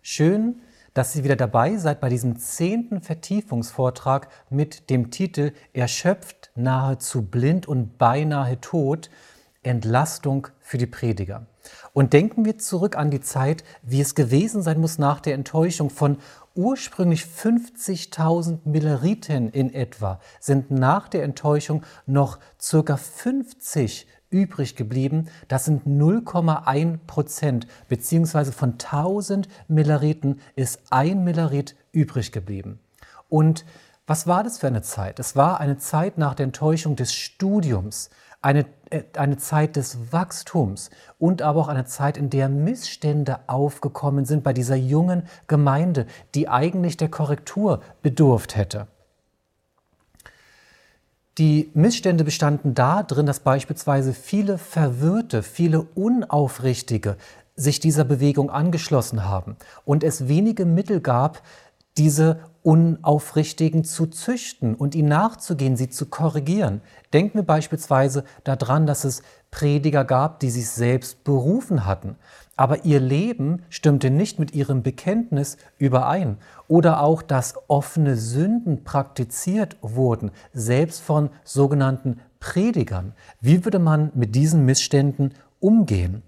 Schön, dass ihr wieder dabei seid bei diesem 10. Vertiefungsvortrag mit dem Titel Erschöpft, nahezu blind und beinahe tot, Entlastung für die Prediger. Und denken wir zurück an die Zeit, wie es gewesen sein muss nach der Enttäuschung von ursprünglich 50.000 Milleriten in etwa, sind nach der Enttäuschung noch ca. 50 übrig geblieben. Das sind 0,1%, beziehungsweise von 1000 Milleriten ist ein Millerit übrig geblieben. Und was war das für eine Zeit? Es war eine Zeit nach der Enttäuschung des Studiums, eine Zeit des Wachstums und aber auch eine Zeit, in der Missstände aufgekommen sind bei dieser jungen Gemeinde, die eigentlich der Korrektur bedurft hätte. Die Missstände bestanden darin, dass beispielsweise viele Verwirrte, viele Unaufrichtige sich dieser Bewegung angeschlossen haben und es wenige Mittel gab, diese Unaufrichtigen zu züchten und ihnen nachzugehen, sie zu korrigieren. Denken wir beispielsweise daran, dass es Prediger gab, die sich selbst berufen hatten, aber ihr Leben stimmte nicht mit ihrem Bekenntnis überein. Oder auch, dass offene Sünden praktiziert wurden, selbst von sogenannten Predigern. Wie würde man mit diesen Missständen umgehen?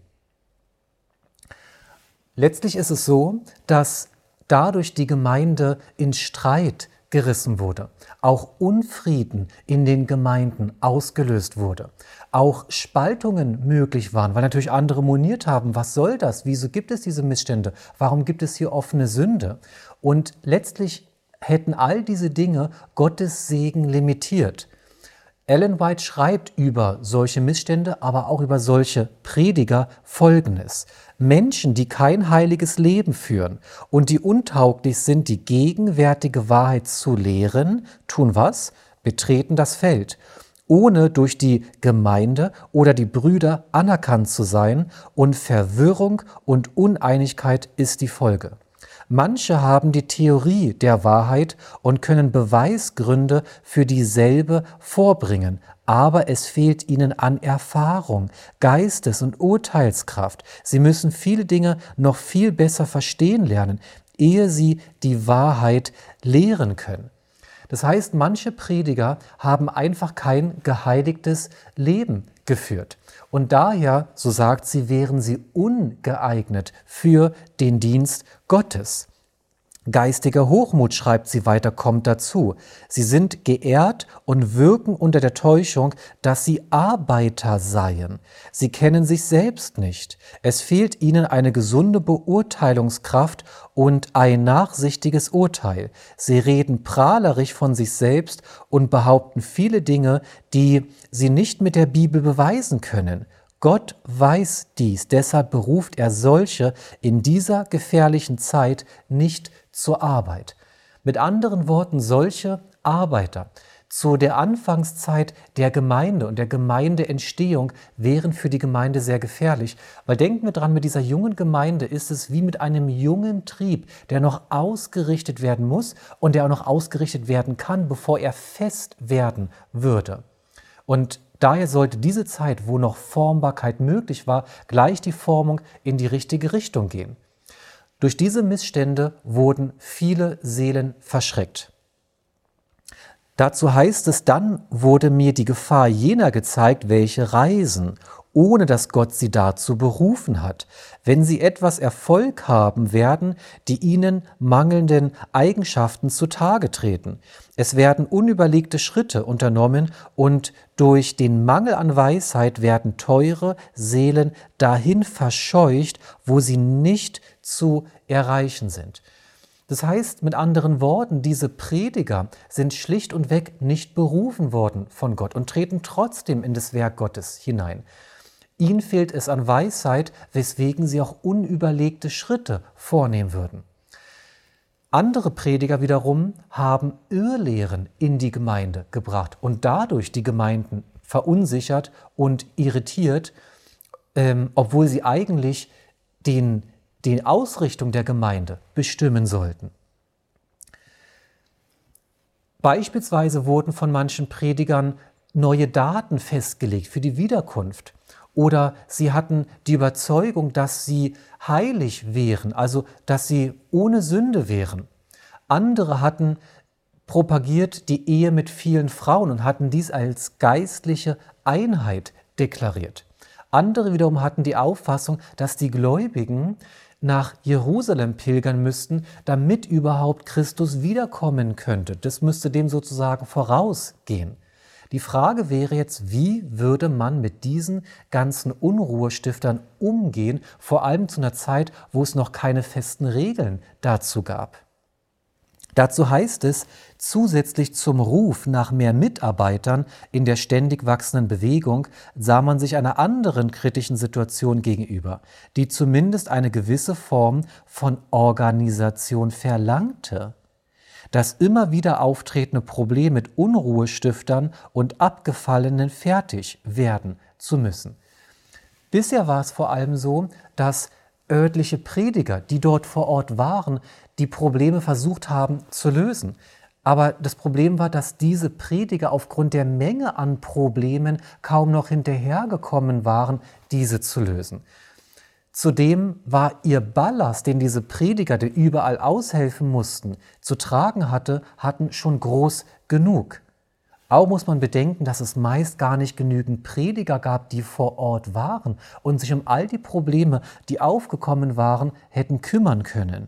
Letztlich ist es so, dass dadurch die Gemeinde in Streit gerissen wurde, auch Unfrieden in den Gemeinden ausgelöst wurde, auch Spaltungen möglich waren, weil natürlich andere moniert haben, was soll das, wieso gibt es diese Missstände, warum gibt es hier offene Sünde? Und letztlich hätten all diese Dinge Gottes Segen limitiert. Ellen White schreibt über solche Missstände, aber auch über solche Prediger Folgendes: Menschen, die kein heiliges Leben führen und die untauglich sind, die gegenwärtige Wahrheit zu lehren, tun was? Betreten das Feld, ohne durch die Gemeinde oder die Brüder anerkannt zu sein, und Verwirrung und Uneinigkeit ist die Folge. Manche haben die Theorie der Wahrheit und können Beweisgründe für dieselbe vorbringen, aber es fehlt ihnen an Erfahrung, Geistes- und Urteilskraft. Sie müssen viele Dinge noch viel besser verstehen lernen, ehe sie die Wahrheit lehren können. Das heißt, manche Prediger haben einfach kein geheiligtes Leben geführt. Und daher, so sagt sie, wären sie ungeeignet für den Dienst Gottes. Geistiger Hochmut, schreibt sie weiter, kommt dazu. Sie sind geehrt und wirken unter der Täuschung, dass sie Arbeiter seien. Sie kennen sich selbst nicht. Es fehlt ihnen eine gesunde Beurteilungskraft und ein nachsichtiges Urteil. Sie reden prahlerisch von sich selbst und behaupten viele Dinge, die sie nicht mit der Bibel beweisen können. Gott weiß dies, deshalb beruft er solche in dieser gefährlichen Zeit nicht zur Arbeit. Mit anderen Worten, solche Arbeiter zu der Anfangszeit der Gemeinde und der Gemeindeentstehung wären für die Gemeinde sehr gefährlich. Weil denken wir dran, mit dieser jungen Gemeinde ist es wie mit einem jungen Trieb, der noch ausgerichtet werden muss und der auch noch ausgerichtet werden kann, bevor er fest werden würde. Und daher sollte diese Zeit, wo noch Formbarkeit möglich war, gleich die Formung in die richtige Richtung gehen. Durch diese Missstände wurden viele Seelen verschreckt. Dazu heißt es, dann wurde mir die Gefahr jener gezeigt, welche reisen, ohne dass Gott sie dazu berufen hat. Wenn sie etwas Erfolg haben, werden die ihnen mangelnden Eigenschaften zutage treten. Es werden unüberlegte Schritte unternommen und durch den Mangel an Weisheit werden teure Seelen dahin verscheucht, wo sie nicht zu erreichen sind. Das heißt, mit anderen Worten, diese Prediger sind schlicht und weg nicht berufen worden von Gott und treten trotzdem in das Werk Gottes hinein. Ihnen fehlt es an Weisheit, weswegen sie auch unüberlegte Schritte vornehmen würden. Andere Prediger wiederum haben Irrlehren in die Gemeinde gebracht und dadurch die Gemeinden verunsichert und irritiert, obwohl sie eigentlich die Ausrichtung der Gemeinde bestimmen sollten. Beispielsweise wurden von manchen Predigern neue Daten festgelegt für die Wiederkunft Oder sie hatten die Überzeugung, dass sie heilig wären, also dass sie ohne Sünde wären. Andere hatten propagiert die Ehe mit vielen Frauen und hatten dies als geistliche Einheit deklariert. Andere wiederum hatten die Auffassung, dass die Gläubigen nach Jerusalem pilgern müssten, damit überhaupt Christus wiederkommen könnte. Das müsste dem sozusagen vorausgehen. Die Frage wäre jetzt, wie würde man mit diesen ganzen Unruhestiftern umgehen, vor allem zu einer Zeit, wo es noch keine festen Regeln dazu gab. Dazu heißt es, zusätzlich zum Ruf nach mehr Mitarbeitern in der ständig wachsenden Bewegung sah man sich einer anderen kritischen Situation gegenüber, die zumindest eine gewisse Form von Organisation verlangte. Das immer wieder auftretende Problem mit Unruhestiftern und Abgefallenen fertig werden zu müssen. Bisher war es vor allem so, dass örtliche Prediger, die dort vor Ort waren, die Probleme versucht haben zu lösen. Aber das Problem war, dass diese Prediger aufgrund der Menge an Problemen kaum noch hinterhergekommen waren, diese zu lösen. Zudem war ihr Ballast, den diese Prediger, die überall aushelfen mussten, zu tragen hatten schon groß genug. Auch muss man bedenken, dass es meist gar nicht genügend Prediger gab, die vor Ort waren und sich um all die Probleme, die aufgekommen waren, hätten kümmern können.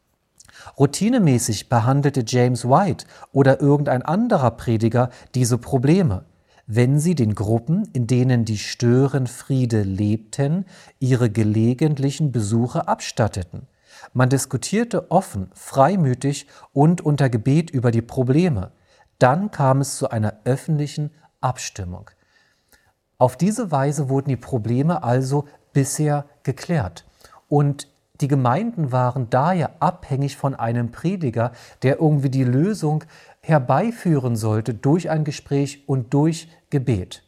Routinemäßig behandelte James White oder irgendein anderer Prediger diese Probleme, wenn sie den Gruppen, in denen die Störenfriede lebten, ihre gelegentlichen Besuche abstatteten. Man diskutierte offen, freimütig und unter Gebet über die Probleme. Dann kam es zu einer öffentlichen Abstimmung. Auf diese Weise wurden die Probleme also bisher geklärt. Und die Gemeinden waren daher abhängig von einem Prediger, der irgendwie die Lösung herbeiführen sollte durch ein Gespräch und durch Gebet.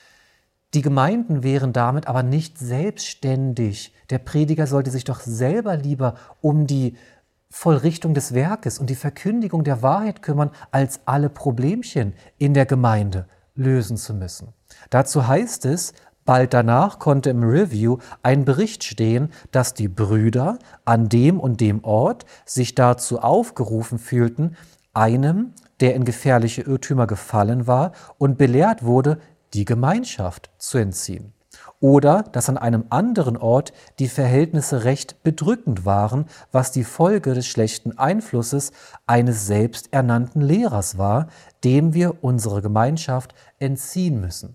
Die Gemeinden wären damit aber nicht selbstständig. Der Prediger sollte sich doch selber lieber um die Vollrichtung des Werkes und die Verkündigung der Wahrheit kümmern, als alle Problemchen in der Gemeinde lösen zu müssen. Dazu heißt es, bald danach konnte im Review ein Bericht stehen, dass die Brüder an dem und dem Ort sich dazu aufgerufen fühlten, einem, der in gefährliche Irrtümer gefallen war und belehrt wurde, die Gemeinschaft zu entziehen. Oder dass an einem anderen Ort die Verhältnisse recht bedrückend waren, was die Folge des schlechten Einflusses eines selbsternannten Lehrers war, dem wir unsere Gemeinschaft entziehen müssen.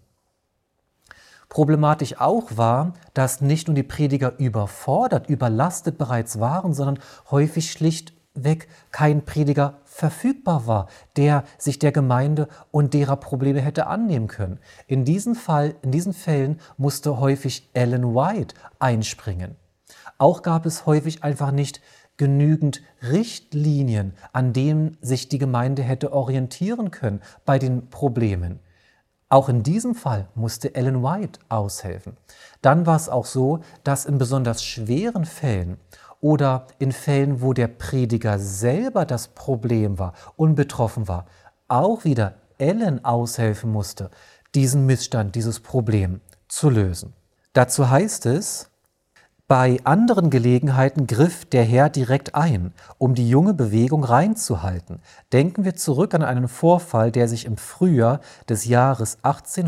Problematisch auch war, dass nicht nur die Prediger überfordert, überlastet bereits waren, sondern häufig schlichtweg kein Prediger verfügbar war, der sich der Gemeinde und derer Probleme hätte annehmen können. In diesen Fällen musste häufig Ellen White einspringen. Auch gab es häufig einfach nicht genügend Richtlinien, an denen sich die Gemeinde hätte orientieren können bei den Problemen. Auch in diesem Fall musste Ellen White aushelfen. Dann war es auch so, dass in besonders schweren Fällen oder in Fällen, wo der Prediger selber das Problem war und betroffen war, auch wieder Ellen aushelfen musste, diesen Missstand, dieses Problem zu lösen. Dazu heißt es, bei anderen Gelegenheiten griff der Herr direkt ein, um die junge Bewegung reinzuhalten. Denken wir zurück an einen Vorfall, der sich im Frühjahr des Jahres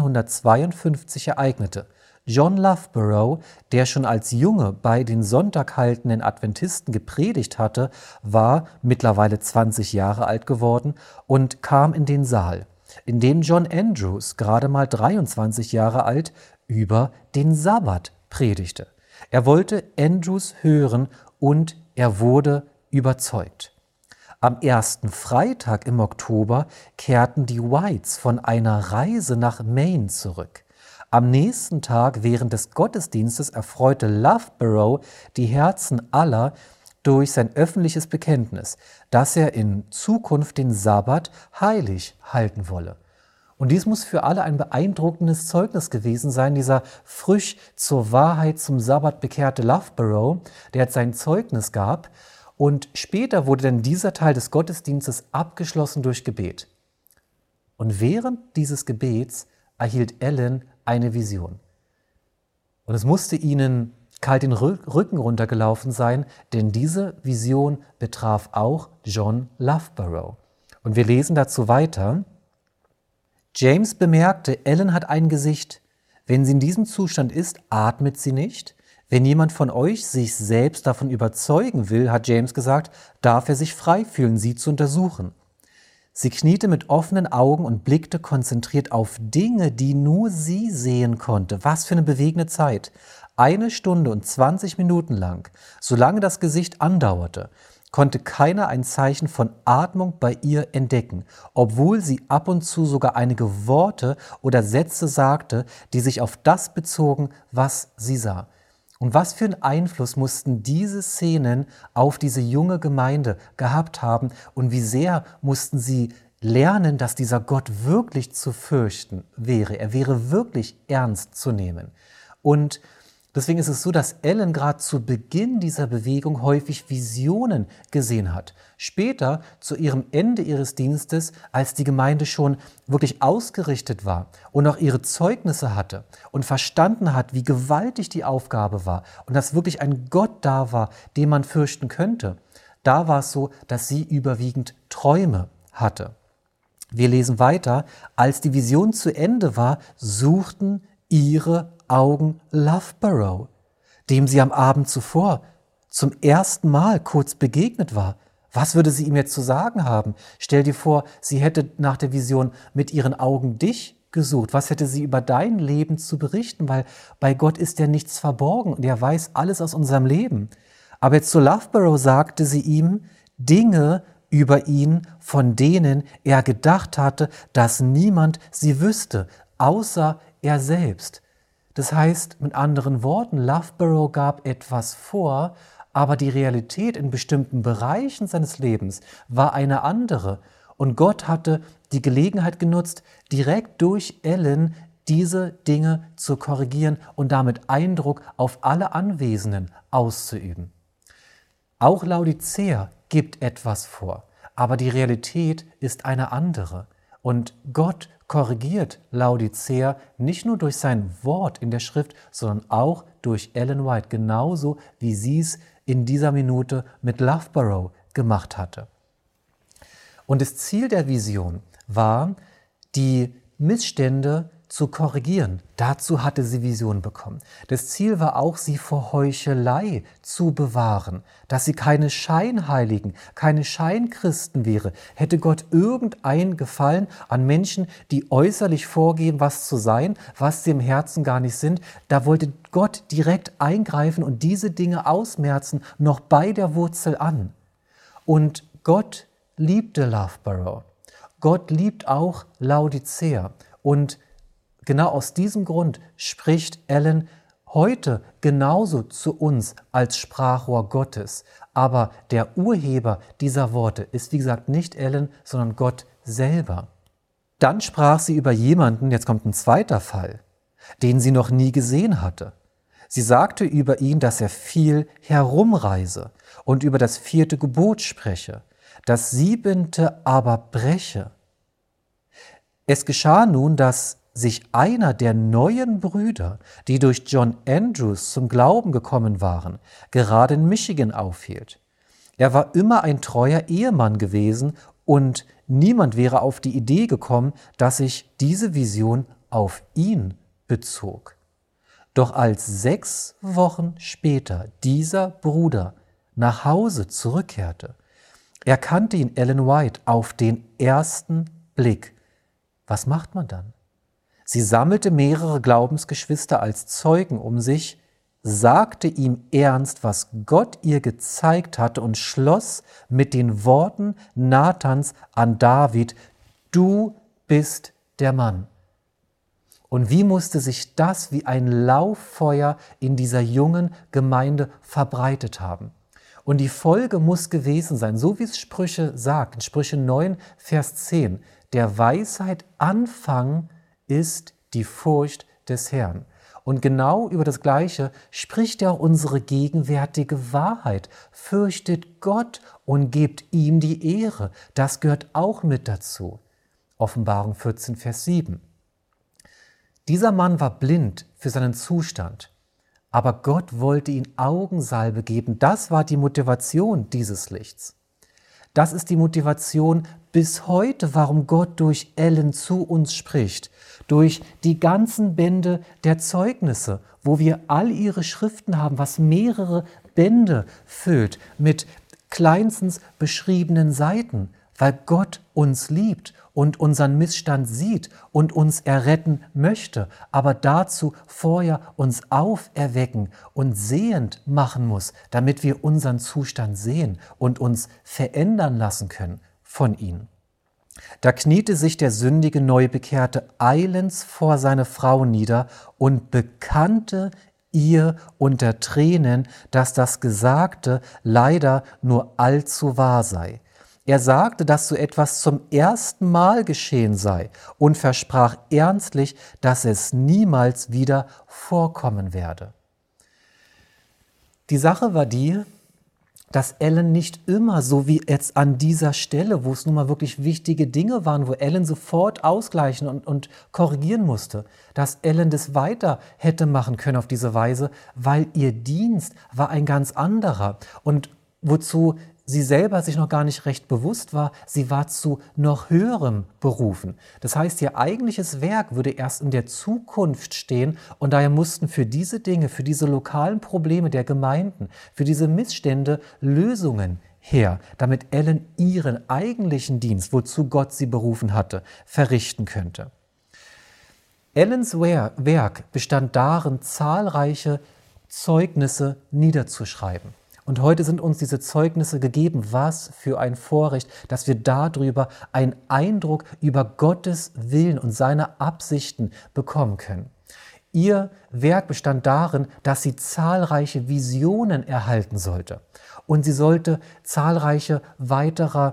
1852 ereignete. John Loughborough, der schon als Junge bei den sonntaghaltenden Adventisten gepredigt hatte, war mittlerweile 20 Jahre alt geworden und kam in den Saal, in dem John Andrews, gerade mal 23 Jahre alt, über den Sabbat predigte. Er wollte Andrews hören und er wurde überzeugt. Am ersten Freitag im Oktober kehrten die Whites von einer Reise nach Maine zurück. Am nächsten Tag während des Gottesdienstes erfreute Loughborough die Herzen aller durch sein öffentliches Bekenntnis, dass er in Zukunft den Sabbat heilig halten wolle. Und dies muss für alle ein beeindruckendes Zeugnis gewesen sein, dieser frisch zur Wahrheit zum Sabbat bekehrte Loughborough, der jetzt sein Zeugnis gab. Und später wurde dann dieser Teil des Gottesdienstes abgeschlossen durch Gebet. Und während dieses Gebets erhielt Ellen eine Vision. Und es musste ihnen kalt den Rücken runtergelaufen sein, denn diese Vision betraf auch John Loughborough. Und wir lesen dazu weiter. James bemerkte, Ellen hat ein Gesicht. Wenn sie in diesem Zustand ist, atmet sie nicht. Wenn jemand von euch sich selbst davon überzeugen will, hat James gesagt, darf er sich frei fühlen, sie zu untersuchen. Sie kniete mit offenen Augen und blickte konzentriert auf Dinge, die nur sie sehen konnte. Was für eine bewegende Zeit. 1 Stunde und 20 Minuten lang, solange das Gesicht andauerte, konnte keiner ein Zeichen von Atmung bei ihr entdecken, obwohl sie ab und zu sogar einige Worte oder Sätze sagte, die sich auf das bezogen, was sie sah. Und was für einen Einfluss mussten diese Szenen auf diese junge Gemeinde gehabt haben und wie sehr mussten sie lernen, dass dieser Gott wirklich zu fürchten wäre. Er wäre wirklich ernst zu nehmen. Und deswegen ist es so, dass Ellen gerade zu Beginn dieser Bewegung häufig Visionen gesehen hat. Später, zu ihrem Ende ihres Dienstes, als die Gemeinde schon wirklich ausgerichtet war und auch ihre Zeugnisse hatte und verstanden hat, wie gewaltig die Aufgabe war und dass wirklich ein Gott da war, den man fürchten könnte, da war es so, dass sie überwiegend Träume hatte. Wir lesen weiter, als die Vision zu Ende war, suchten ihre Augen Loughborough, dem sie am Abend zuvor zum ersten Mal kurz begegnet war. Was würde sie ihm jetzt zu sagen haben? Stell dir vor, sie hätte nach der Vision mit ihren Augen dich gesucht. Was hätte sie über dein Leben zu berichten? Weil bei Gott ist ja nichts verborgen und er weiß alles aus unserem Leben. Aber jetzt zu Loughborough sagte sie ihm Dinge über ihn, von denen er gedacht hatte, dass niemand sie wüsste, außer er selbst. Das heißt, mit anderen Worten, Loughborough gab etwas vor, aber die Realität in bestimmten Bereichen seines Lebens war eine andere. Und Gott hatte die Gelegenheit genutzt, direkt durch Ellen diese Dinge zu korrigieren und damit Eindruck auf alle Anwesenden auszuüben. Auch Laodicea gibt etwas vor, aber die Realität ist eine andere. Und Gott korrigiert Laodicea nicht nur durch sein Wort in der Schrift, sondern auch durch Ellen White, genauso wie sie es in dieser Minute mit Loughborough gemacht hatte. Und das Ziel der Vision war, die Missstände zu korrigieren. Dazu hatte sie Vision bekommen. Das Ziel war auch, sie vor Heuchelei zu bewahren, dass sie keine Scheinheiligen, keine Scheinchristen wäre. Hätte Gott irgendein Gefallen an Menschen, die äußerlich vorgeben, was zu sein, was sie im Herzen gar nicht sind, da wollte Gott direkt eingreifen und diese Dinge ausmerzen, noch bei der Wurzel an. Und Gott liebte Loughborough. Gott liebt auch Laodicea. Und genau aus diesem Grund spricht Ellen heute genauso zu uns als Sprachrohr Gottes. Aber der Urheber dieser Worte ist, wie gesagt, nicht Ellen, sondern Gott selber. Dann sprach sie über jemanden, jetzt kommt ein zweiter Fall, den sie noch nie gesehen hatte. Sie sagte über ihn, dass er viel herumreise und über das 4. Gebot spreche, das 7. aber breche. Es geschah nun, dass sich einer der neuen Brüder, die durch John Andrews zum Glauben gekommen waren, gerade in Michigan aufhielt. Er war immer ein treuer Ehemann gewesen und niemand wäre auf die Idee gekommen, dass sich diese Vision auf ihn bezog. Doch als 6 Wochen später dieser Bruder nach Hause zurückkehrte, erkannte ihn Ellen White auf den ersten Blick. Was macht man dann? Sie sammelte mehrere Glaubensgeschwister als Zeugen um sich, sagte ihm ernst, was Gott ihr gezeigt hatte und schloss mit den Worten Nathans an David, du bist der Mann. Und wie musste sich das wie ein Lauffeuer in dieser jungen Gemeinde verbreitet haben? Und die Folge muss gewesen sein, so wie es Sprüche sagt, in Sprüche 9, Vers 10, der Weisheit Anfang ist die Furcht des Herrn. Und genau über das Gleiche spricht ja auch unsere gegenwärtige Wahrheit. Fürchtet Gott und gebt ihm die Ehre. Das gehört auch mit dazu. Offenbarung 14, Vers 7. Dieser Mann war blind für seinen Zustand. Aber Gott wollte ihnen Augensalbe geben. Das war die Motivation dieses Lichts. Das ist die Motivation bis heute, warum Gott durch Ellen zu uns spricht. Durch die ganzen Bände der Zeugnisse, wo wir all ihre Schriften haben, was mehrere Bände füllt mit kleinstens beschriebenen Seiten, weil Gott uns liebt und unseren Missstand sieht und uns erretten möchte, aber dazu vorher uns auferwecken und sehend machen muss, damit wir unseren Zustand sehen und uns verändern lassen können von ihm. Da kniete sich der sündige Neubekehrte eilends vor seine Frau nieder und bekannte ihr unter Tränen, dass das Gesagte leider nur allzu wahr sei. Er sagte, dass so etwas zum ersten Mal geschehen sei und versprach ernstlich, dass es niemals wieder vorkommen werde. Die Sache war die, dass Ellen nicht immer, so wie jetzt an dieser Stelle, wo es nun mal wirklich wichtige Dinge waren, wo Ellen sofort ausgleichen und korrigieren musste, dass Ellen das weiter hätte machen können auf diese Weise, weil ihr Dienst war ein ganz anderer und wozu sie selber sich noch gar nicht recht bewusst war, sie war zu noch höherem berufen. Das heißt, ihr eigentliches Werk würde erst in der Zukunft stehen und daher mussten für diese Dinge, für diese lokalen Probleme der Gemeinden, für diese Missstände Lösungen her, damit Ellen ihren eigentlichen Dienst, wozu Gott sie berufen hatte, verrichten könnte. Ellens Werk bestand darin, zahlreiche Zeugnisse niederzuschreiben. Und heute sind uns diese Zeugnisse gegeben. Was für ein Vorrecht, dass wir darüber einen Eindruck über Gottes Willen und seine Absichten bekommen können. Ihr Werk bestand darin, dass sie zahlreiche Visionen erhalten sollte. Und sie sollte zahlreiche weitere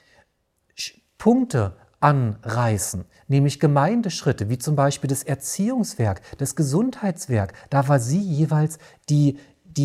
Punkte anreißen, nämlich Gemeindeschritte, wie zum Beispiel das Erziehungswerk, das Gesundheitswerk. Da war sie jeweils die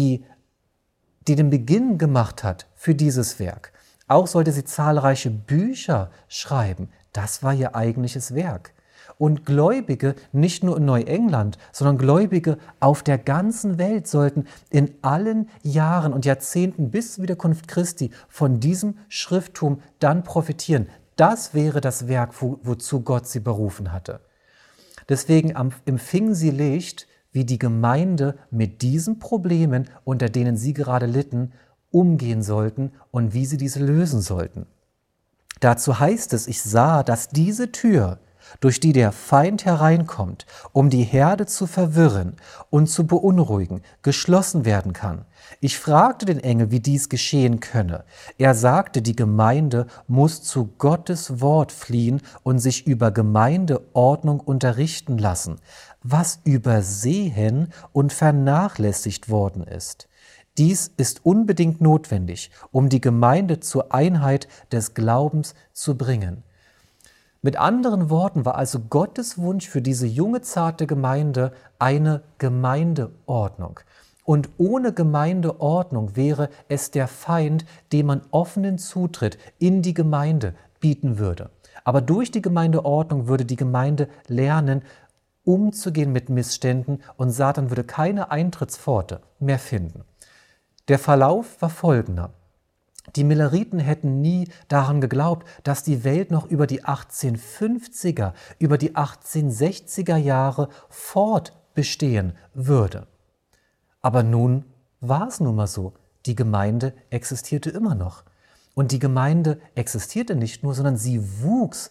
den Beginn gemacht hat für dieses Werk. Auch sollte sie zahlreiche Bücher schreiben. Das war ihr eigentliches Werk. Und Gläubige, nicht nur in Neuengland, sondern Gläubige auf der ganzen Welt sollten in allen Jahren und Jahrzehnten bis zur Wiederkunft Christi von diesem Schrifttum dann profitieren. Das wäre das Werk, wozu Gott sie berufen hatte. Deswegen empfing sie Licht, wie die Gemeinde mit diesen Problemen, unter denen sie gerade litten, umgehen sollten und wie sie diese lösen sollten. Dazu heißt es, ich sah, dass diese Tür, durch die der Feind hereinkommt, um die Herde zu verwirren und zu beunruhigen, geschlossen werden kann. Ich fragte den Engel, wie dies geschehen könne. Er sagte, die Gemeinde muss zu Gottes Wort fliehen und sich über Gemeindeordnung unterrichten lassen, was übersehen und vernachlässigt worden ist. Dies ist unbedingt notwendig, um die Gemeinde zur Einheit des Glaubens zu bringen. Mit anderen Worten war also Gottes Wunsch für diese junge, zarte Gemeinde eine Gemeindeordnung. Und ohne Gemeindeordnung wäre es der Feind, dem man offenen Zutritt in die Gemeinde bieten würde. Aber durch die Gemeindeordnung würde die Gemeinde lernen, umzugehen mit Missständen und Satan würde keine Eintrittspforte mehr finden. Der Verlauf war folgender. Die Milleriten hätten nie daran geglaubt, dass die Welt noch über die 1850er, über die 1860er Jahre fortbestehen würde. Aber nun war es nun mal so. Die Gemeinde existierte immer noch. Und die Gemeinde existierte nicht nur, sondern sie wuchs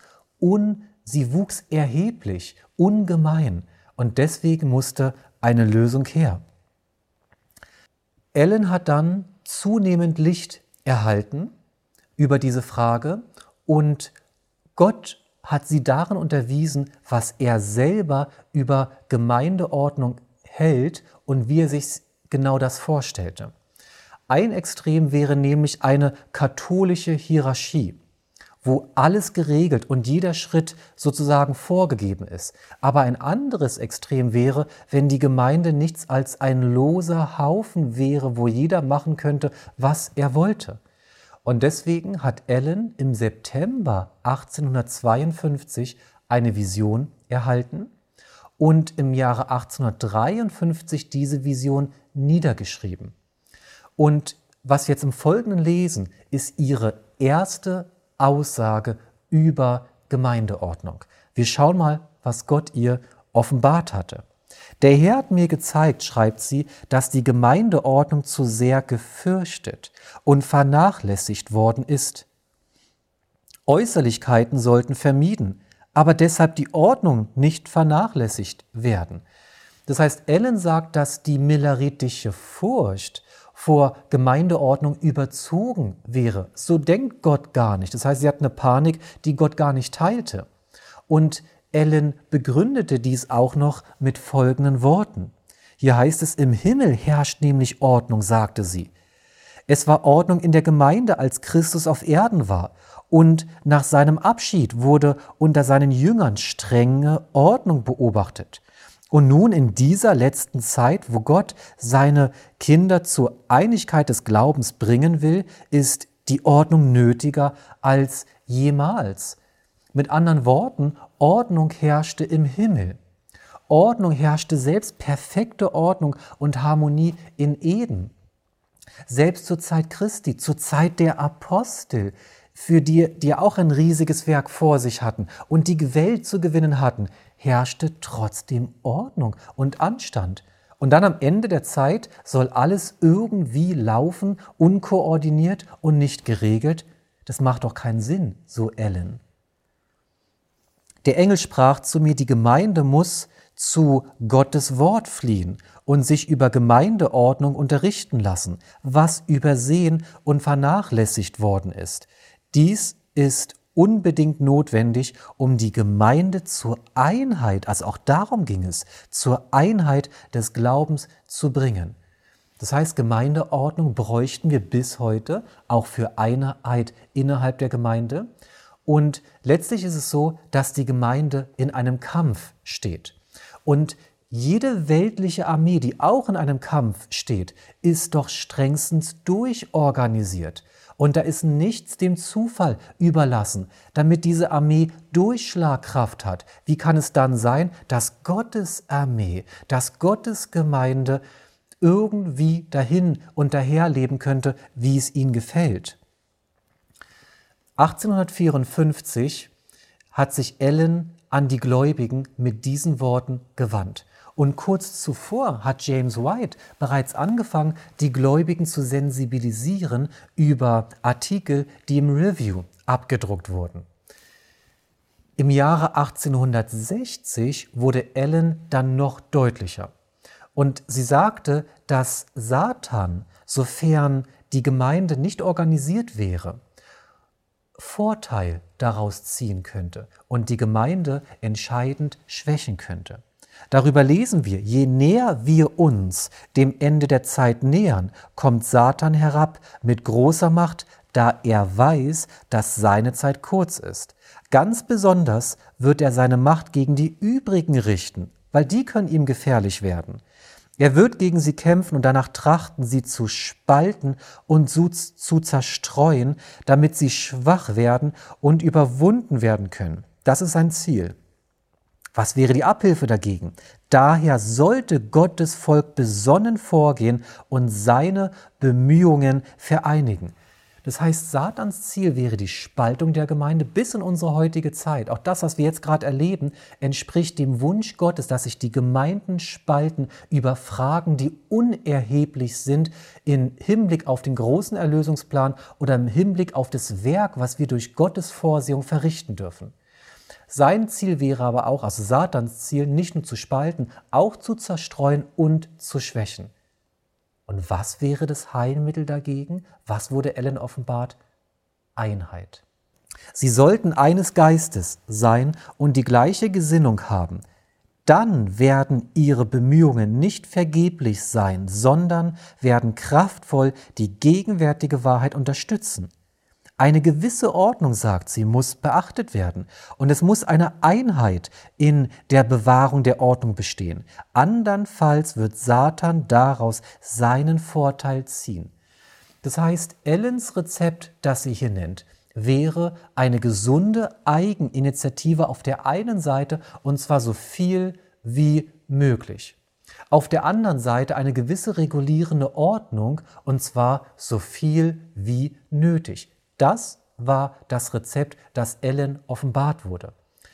erheblich, ungemein. Und deswegen musste eine Lösung her. Ellen hat dann zunehmend Licht erhalten über diese Frage und Gott hat sie darin unterwiesen, was er selber über Gemeindeordnung hält und wie er sich genau das vorstellte. Ein Extrem wäre nämlich eine katholische Hierarchie, wo alles geregelt und jeder Schritt sozusagen vorgegeben ist. Aber ein anderes Extrem wäre, wenn die Gemeinde nichts als ein loser Haufen wäre, wo jeder machen könnte, was er wollte. Und deswegen hat Ellen im September 1852 eine Vision erhalten und im Jahre 1853 diese Vision niedergeschrieben. Und was wir jetzt im Folgenden lesen, ist ihre erste Aussage über Gemeindeordnung. Wir schauen mal, was Gott ihr offenbart hatte. Der Herr hat mir gezeigt, schreibt sie, dass die Gemeindeordnung zu sehr gefürchtet und vernachlässigt worden ist. Äußerlichkeiten sollten vermieden, aber deshalb die Ordnung nicht vernachlässigt werden. Das heißt, Ellen sagt, dass die milleritische Furcht vor Gemeindeordnung überzogen wäre. So denkt Gott gar nicht. Das heißt, sie hat eine Panik, die Gott gar nicht teilte. Und Ellen begründete dies auch noch mit folgenden Worten. Hier heißt es, im Himmel herrscht nämlich Ordnung, sagte sie. Es war Ordnung in der Gemeinde, als Christus auf Erden war. Und nach seinem Abschied wurde unter seinen Jüngern strenge Ordnung beobachtet. Und nun in dieser letzten Zeit, wo Gott seine Kinder zur Einigkeit des Glaubens bringen will, ist die Ordnung nötiger als jemals. Mit anderen Worten, Ordnung herrschte im Himmel. Ordnung herrschte selbst, perfekte Ordnung und Harmonie in Eden. Selbst zur Zeit Christi, zur Zeit der Apostel, für die auch ein riesiges Werk vor sich hatten und die Welt zu gewinnen hatten, herrschte trotzdem Ordnung und Anstand. Und dann am Ende der Zeit soll alles irgendwie laufen, unkoordiniert und nicht geregelt. Das macht doch keinen Sinn, so Ellen. Der Engel sprach zu mir, die Gemeinde muss zu Gottes Wort fliehen und sich über Gemeindeordnung unterrichten lassen, was übersehen und vernachlässigt worden ist. Dies ist unbedingt notwendig, um die Gemeinde zur Einheit, also auch darum ging es, zur Einheit des Glaubens zu bringen. Das heißt, Gemeindeordnung bräuchten wir bis heute auch für Einheit innerhalb der Gemeinde. Und letztlich ist es so, dass die Gemeinde in einem Kampf steht. Und jede weltliche Armee, die auch in einem Kampf steht, ist doch strengstens durchorganisiert. Und da ist nichts dem Zufall überlassen, damit diese Armee Durchschlagkraft hat. Wie kann es dann sein, dass Gottes Armee, dass Gottes Gemeinde irgendwie dahin und daher leben könnte, wie es ihnen gefällt? 1854 hat sich Ellen an die Gläubigen mit diesen Worten gewandt. Und kurz zuvor hat James White bereits angefangen, die Gläubigen zu sensibilisieren über Artikel, die im Review abgedruckt wurden. Im Jahre 1860 wurde Ellen dann noch deutlicher. Und sie sagte, dass Satan, sofern die Gemeinde nicht organisiert wäre, Vorteil daraus ziehen könnte und die Gemeinde entscheidend schwächen könnte. Darüber lesen wir, je näher wir uns dem Ende der Zeit nähern, kommt Satan herab mit großer Macht, da er weiß, dass seine Zeit kurz ist. Ganz besonders wird er seine Macht gegen die übrigen richten, weil die können ihm gefährlich werden. Er wird gegen sie kämpfen und danach trachten, sie zu spalten und zu zerstreuen, damit sie schwach werden und überwunden werden können. Das ist sein Ziel. Was wäre die Abhilfe dagegen? Daher sollte Gottes Volk besonnen vorgehen und seine Bemühungen vereinigen. Das heißt, Satans Ziel wäre die Spaltung der Gemeinde bis in unsere heutige Zeit. Auch das, was wir jetzt gerade erleben, entspricht dem Wunsch Gottes, dass sich die Gemeinden spalten über Fragen, die unerheblich sind im Hinblick auf den großen Erlösungsplan oder im Hinblick auf das Werk, was wir durch Gottes Vorsehung verrichten dürfen. Sein Ziel wäre aber auch, also Satans Ziel, nicht nur zu spalten, auch zu zerstreuen und zu schwächen. Und was wäre das Heilmittel dagegen? Was wurde Ellen offenbart? Einheit. Sie sollten eines Geistes sein und die gleiche Gesinnung haben. Dann werden ihre Bemühungen nicht vergeblich sein, sondern werden kraftvoll die gegenwärtige Wahrheit unterstützen. Eine gewisse Ordnung, sagt sie, muss beachtet werden und es muss eine Einheit in der Bewahrung der Ordnung bestehen. Andernfalls wird Satan daraus seinen Vorteil ziehen. Das heißt, Ellens Rezept, das sie hier nennt, wäre eine gesunde Eigeninitiative auf der einen Seite und zwar so viel wie möglich. Auf der anderen Seite eine gewisse regulierende Ordnung, und zwar so viel wie nötig. Das war das Rezept, das Ellen offenbart wurde.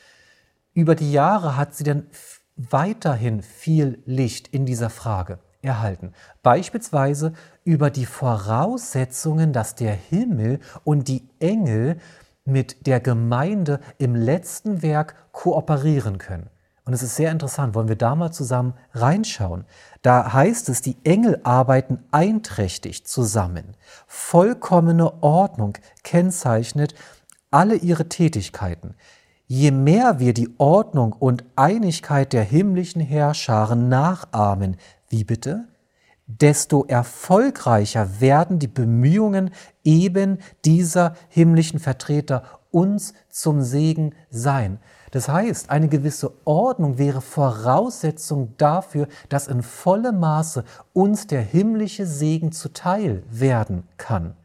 Über die Jahre hat sie dann weiterhin viel Licht in dieser Frage erhalten. Beispielsweise über die Voraussetzungen, dass der Himmel und die Engel mit der Gemeinde im letzten Werk kooperieren können. Und es ist sehr interessant, wollen wir da mal zusammen reinschauen. Da heißt es, die Engel arbeiten einträchtig zusammen. Vollkommene Ordnung kennzeichnet alle ihre Tätigkeiten. Je mehr wir die Ordnung und Einigkeit der himmlischen Herrscharen nachahmen, wie bitte? Desto erfolgreicher werden die Bemühungen eben dieser himmlischen Vertreter uns zum Segen sein. Das heißt, eine gewisse Ordnung wäre Voraussetzung dafür, dass in vollem Maße uns der himmlische Segen zuteil werden kann.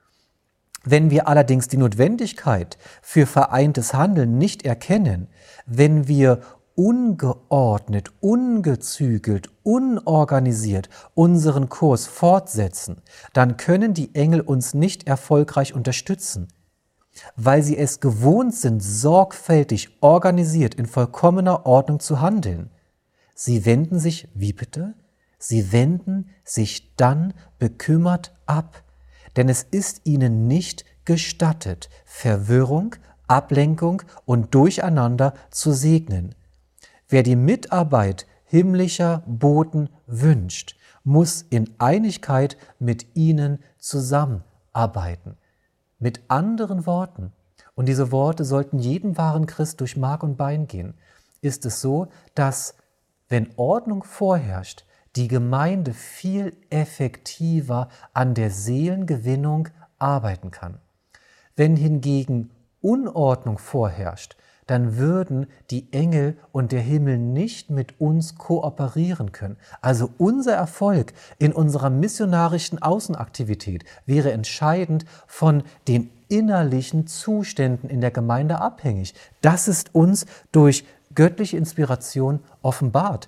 Wenn wir allerdings die Notwendigkeit für vereintes Handeln nicht erkennen, wenn wir ungeordnet, ungezügelt, unorganisiert unseren Kurs fortsetzen, dann können die Engel uns nicht erfolgreich unterstützen, weil sie es gewohnt sind, sorgfältig organisiert in vollkommener Ordnung zu handeln. Sie wenden sich, wie bitte? Sie wenden sich dann bekümmert ab, denn es ist ihnen nicht gestattet, Verwirrung, Ablenkung und Durcheinander zu segnen. Wer die Mitarbeit himmlischer Boten wünscht, muss in Einigkeit mit ihnen zusammenarbeiten. Mit anderen Worten, und diese Worte sollten jedem wahren Christ durch Mark und Bein gehen, ist es so, dass, wenn Ordnung vorherrscht, die Gemeinde viel effektiver an der Seelengewinnung arbeiten kann. Wenn hingegen Unordnung vorherrscht, dann würden die Engel und der Himmel nicht mit uns kooperieren können. Also unser Erfolg in unserer missionarischen Außenaktivität wäre entscheidend von den innerlichen Zuständen in der Gemeinde abhängig. Das ist uns durch göttliche Inspiration offenbart.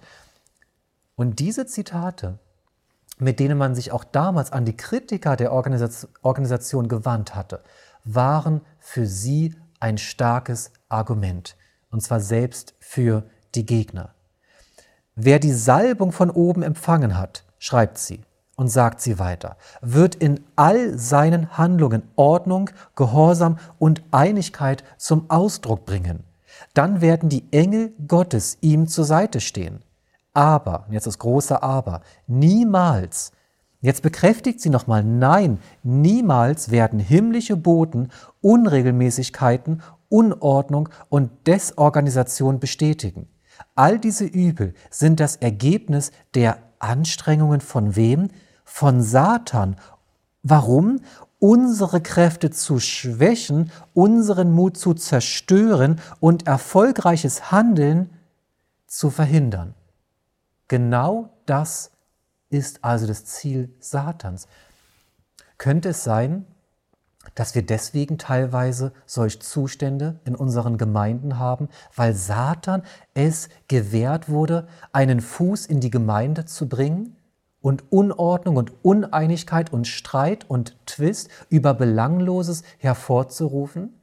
Und diese Zitate, mit denen man sich auch damals an die Kritiker der Organisation gewandt hatte, waren für sie ein starkes Argument, und zwar selbst für die Gegner. Wer die Salbung von oben empfangen hat, schreibt sie und sagt sie weiter, wird in all seinen Handlungen Ordnung, Gehorsam und Einigkeit zum Ausdruck bringen. Dann werden die Engel Gottes ihm zur Seite stehen. Aber, jetzt das große Aber, niemals, jetzt bekräftigt sie nochmal, nein, niemals werden himmlische Boten Unregelmäßigkeiten, Unordnung und Desorganisation bestätigen. All diese Übel sind das Ergebnis der Anstrengungen von wem? Von Satan. Warum? Unsere Kräfte zu schwächen, unseren Mut zu zerstören und erfolgreiches Handeln zu verhindern. Genau das ist also das Ziel Satans. Könnte es sein, dass wir deswegen teilweise solch Zustände in unseren Gemeinden haben, weil Satan es gewährt wurde, einen Fuß in die Gemeinde zu bringen und Unordnung und Uneinigkeit und Streit und Twist über Belangloses hervorzurufen?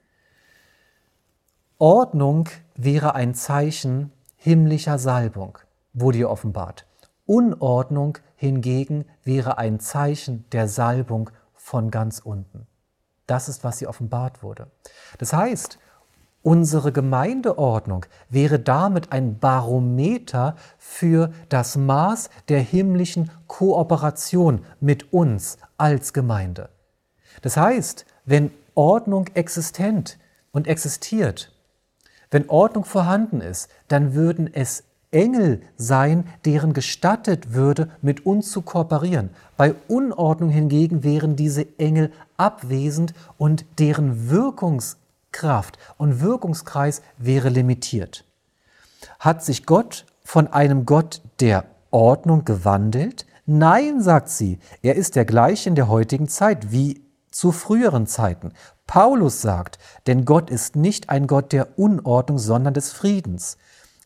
Ordnung wäre ein Zeichen himmlischer Salbung, wurde hier offenbart. Unordnung hingegen wäre ein Zeichen der Salbung von ganz unten. Das ist, was hier offenbart wurde. Das heißt, unsere Gemeindeordnung wäre damit ein Barometer für das Maß der himmlischen Kooperation mit uns als Gemeinde. Das heißt, wenn Ordnung existent und existiert, wenn Ordnung vorhanden ist, dann würden es Engel sein, deren gestattet würde, mit uns zu kooperieren. Bei Unordnung hingegen wären diese Engel abwesend und deren Wirkungskraft und Wirkungskreis wäre limitiert. Hat sich Gott von einem Gott der Ordnung gewandelt? Nein, sagt sie, er ist der gleiche in der heutigen Zeit wie zu früheren Zeiten. Paulus sagt, denn Gott ist nicht ein Gott der Unordnung, sondern des Friedens.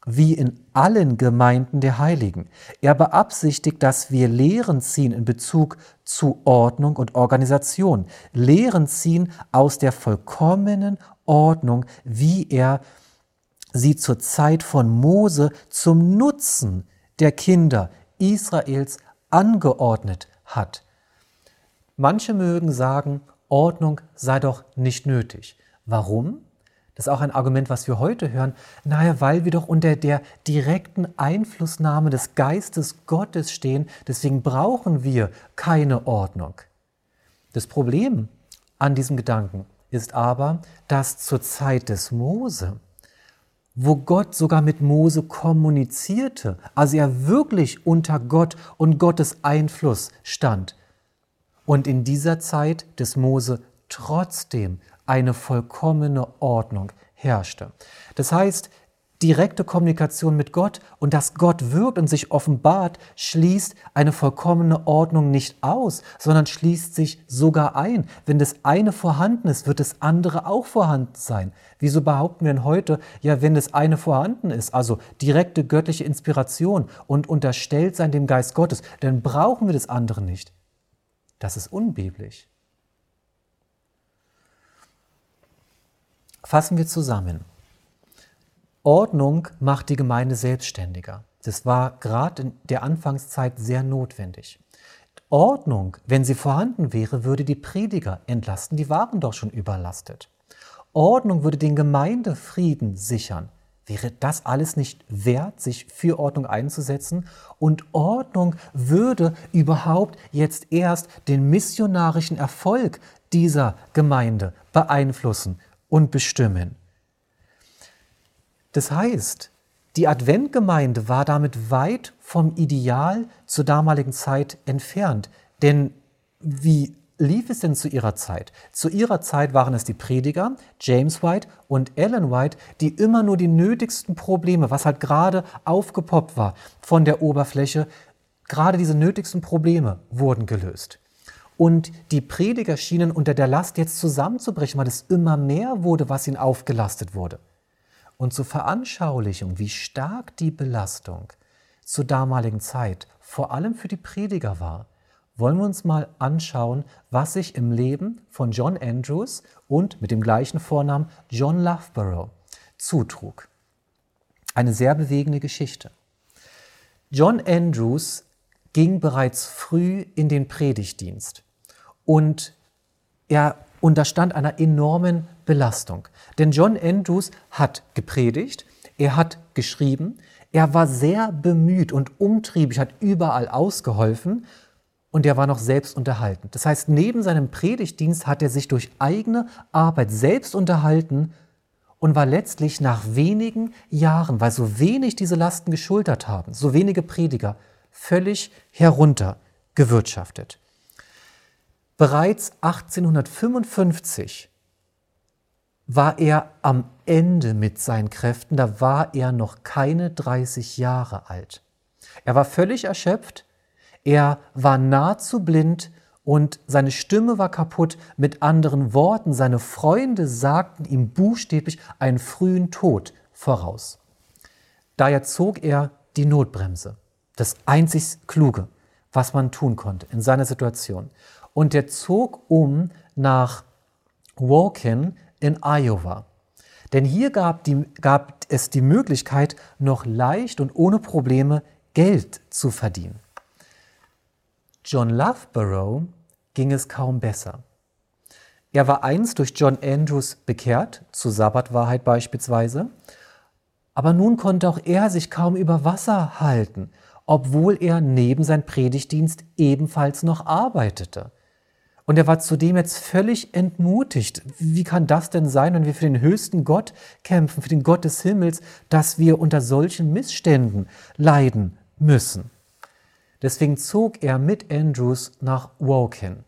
wie in allen Gemeinden der Heiligen. Er beabsichtigt, dass wir Lehren ziehen in Bezug zu Ordnung und Organisation. Lehren ziehen aus der vollkommenen Ordnung, wie er sie zur Zeit von Mose zum Nutzen der Kinder Israels angeordnet hat. Manche mögen sagen, Ordnung sei doch nicht nötig. Warum? Das ist auch ein Argument, was wir heute hören. Naja, weil wir doch unter der direkten Einflussnahme des Geistes Gottes stehen, deswegen brauchen wir keine Ordnung. Das Problem an diesem Gedanken ist aber, dass zur Zeit des Mose, wo Gott sogar mit Mose kommunizierte, also er wirklich unter Gott und Gottes Einfluss stand, und in dieser Zeit des Mose trotzdem eine vollkommene Ordnung herrschte. Das heißt, direkte Kommunikation mit Gott und dass Gott wirkt und sich offenbart, schließt eine vollkommene Ordnung nicht aus, sondern schließt sich sogar ein. Wenn das eine vorhanden ist, wird das andere auch vorhanden sein. Wieso behaupten wir denn heute, ja, wenn das eine vorhanden ist, also direkte göttliche Inspiration und unterstellt sein dem Geist Gottes, dann brauchen wir das andere nicht. Das ist unbiblisch. Fassen wir zusammen. Ordnung macht die Gemeinde selbstständiger. Das war gerade in der Anfangszeit sehr notwendig. Ordnung, wenn sie vorhanden wäre, würde die Prediger entlasten. Die waren doch schon überlastet. Ordnung würde den Gemeindefrieden sichern. Wäre das alles nicht wert, sich für Ordnung einzusetzen? Und Ordnung würde überhaupt jetzt erst den missionarischen Erfolg dieser Gemeinde beeinflussen und bestimmen. Das heißt, die Adventgemeinde war damit weit vom Ideal zur damaligen Zeit entfernt. Denn wie lief es denn zu ihrer Zeit? Zu ihrer Zeit waren es die Prediger, James White und Ellen White, die immer nur die nötigsten Probleme, was halt gerade aufgepoppt war von der Oberfläche, gerade diese nötigsten Probleme wurden gelöst. Und die Prediger schienen unter der Last jetzt zusammenzubrechen, weil es immer mehr wurde, was ihnen aufgelastet wurde. Und zur Veranschaulichung, wie stark die Belastung zur damaligen Zeit vor allem für die Prediger war, wollen wir uns mal anschauen, was sich im Leben von John Andrews und mit dem gleichen Vornamen John Loughborough zutrug. Eine sehr bewegende Geschichte. John Andrews ging bereits früh in den Predigtdienst und er unterstand einer enormen Belastung. Denn John Andrews hat gepredigt, er hat geschrieben, er war sehr bemüht und umtriebig, hat überall ausgeholfen und er war noch selbst unterhalten. Das heißt, neben seinem Predigtdienst hat er sich durch eigene Arbeit selbst unterhalten und war letztlich nach wenigen Jahren, weil so wenig diese Lasten geschultert haben, so wenige Prediger, völlig heruntergewirtschaftet. Bereits 1855 war er am Ende mit seinen Kräften, da war er noch keine 30 Jahre alt. Er war völlig erschöpft, er war nahezu blind und seine Stimme war kaputt. Mit anderen Worten, seine Freunde sagten ihm buchstäblich einen frühen Tod voraus. Daher zog er die Notbremse, das einzig Kluge, was man tun konnte in seiner Situation. Und er zog nach Woken in Iowa. Denn hier gab es die Möglichkeit, noch leicht und ohne Probleme Geld zu verdienen. John Loughborough ging es kaum besser. Er war einst durch John Andrews bekehrt, zur Sabbatwahrheit beispielsweise, aber nun konnte auch er sich kaum über Wasser halten, obwohl er neben seinem Predigtdienst ebenfalls noch arbeitete. Und er war zudem jetzt völlig entmutigt. Wie kann das denn sein, wenn wir für den höchsten Gott kämpfen, für den Gott des Himmels, dass wir unter solchen Missständen leiden müssen? Deswegen zog er mit Andrews nach Woken.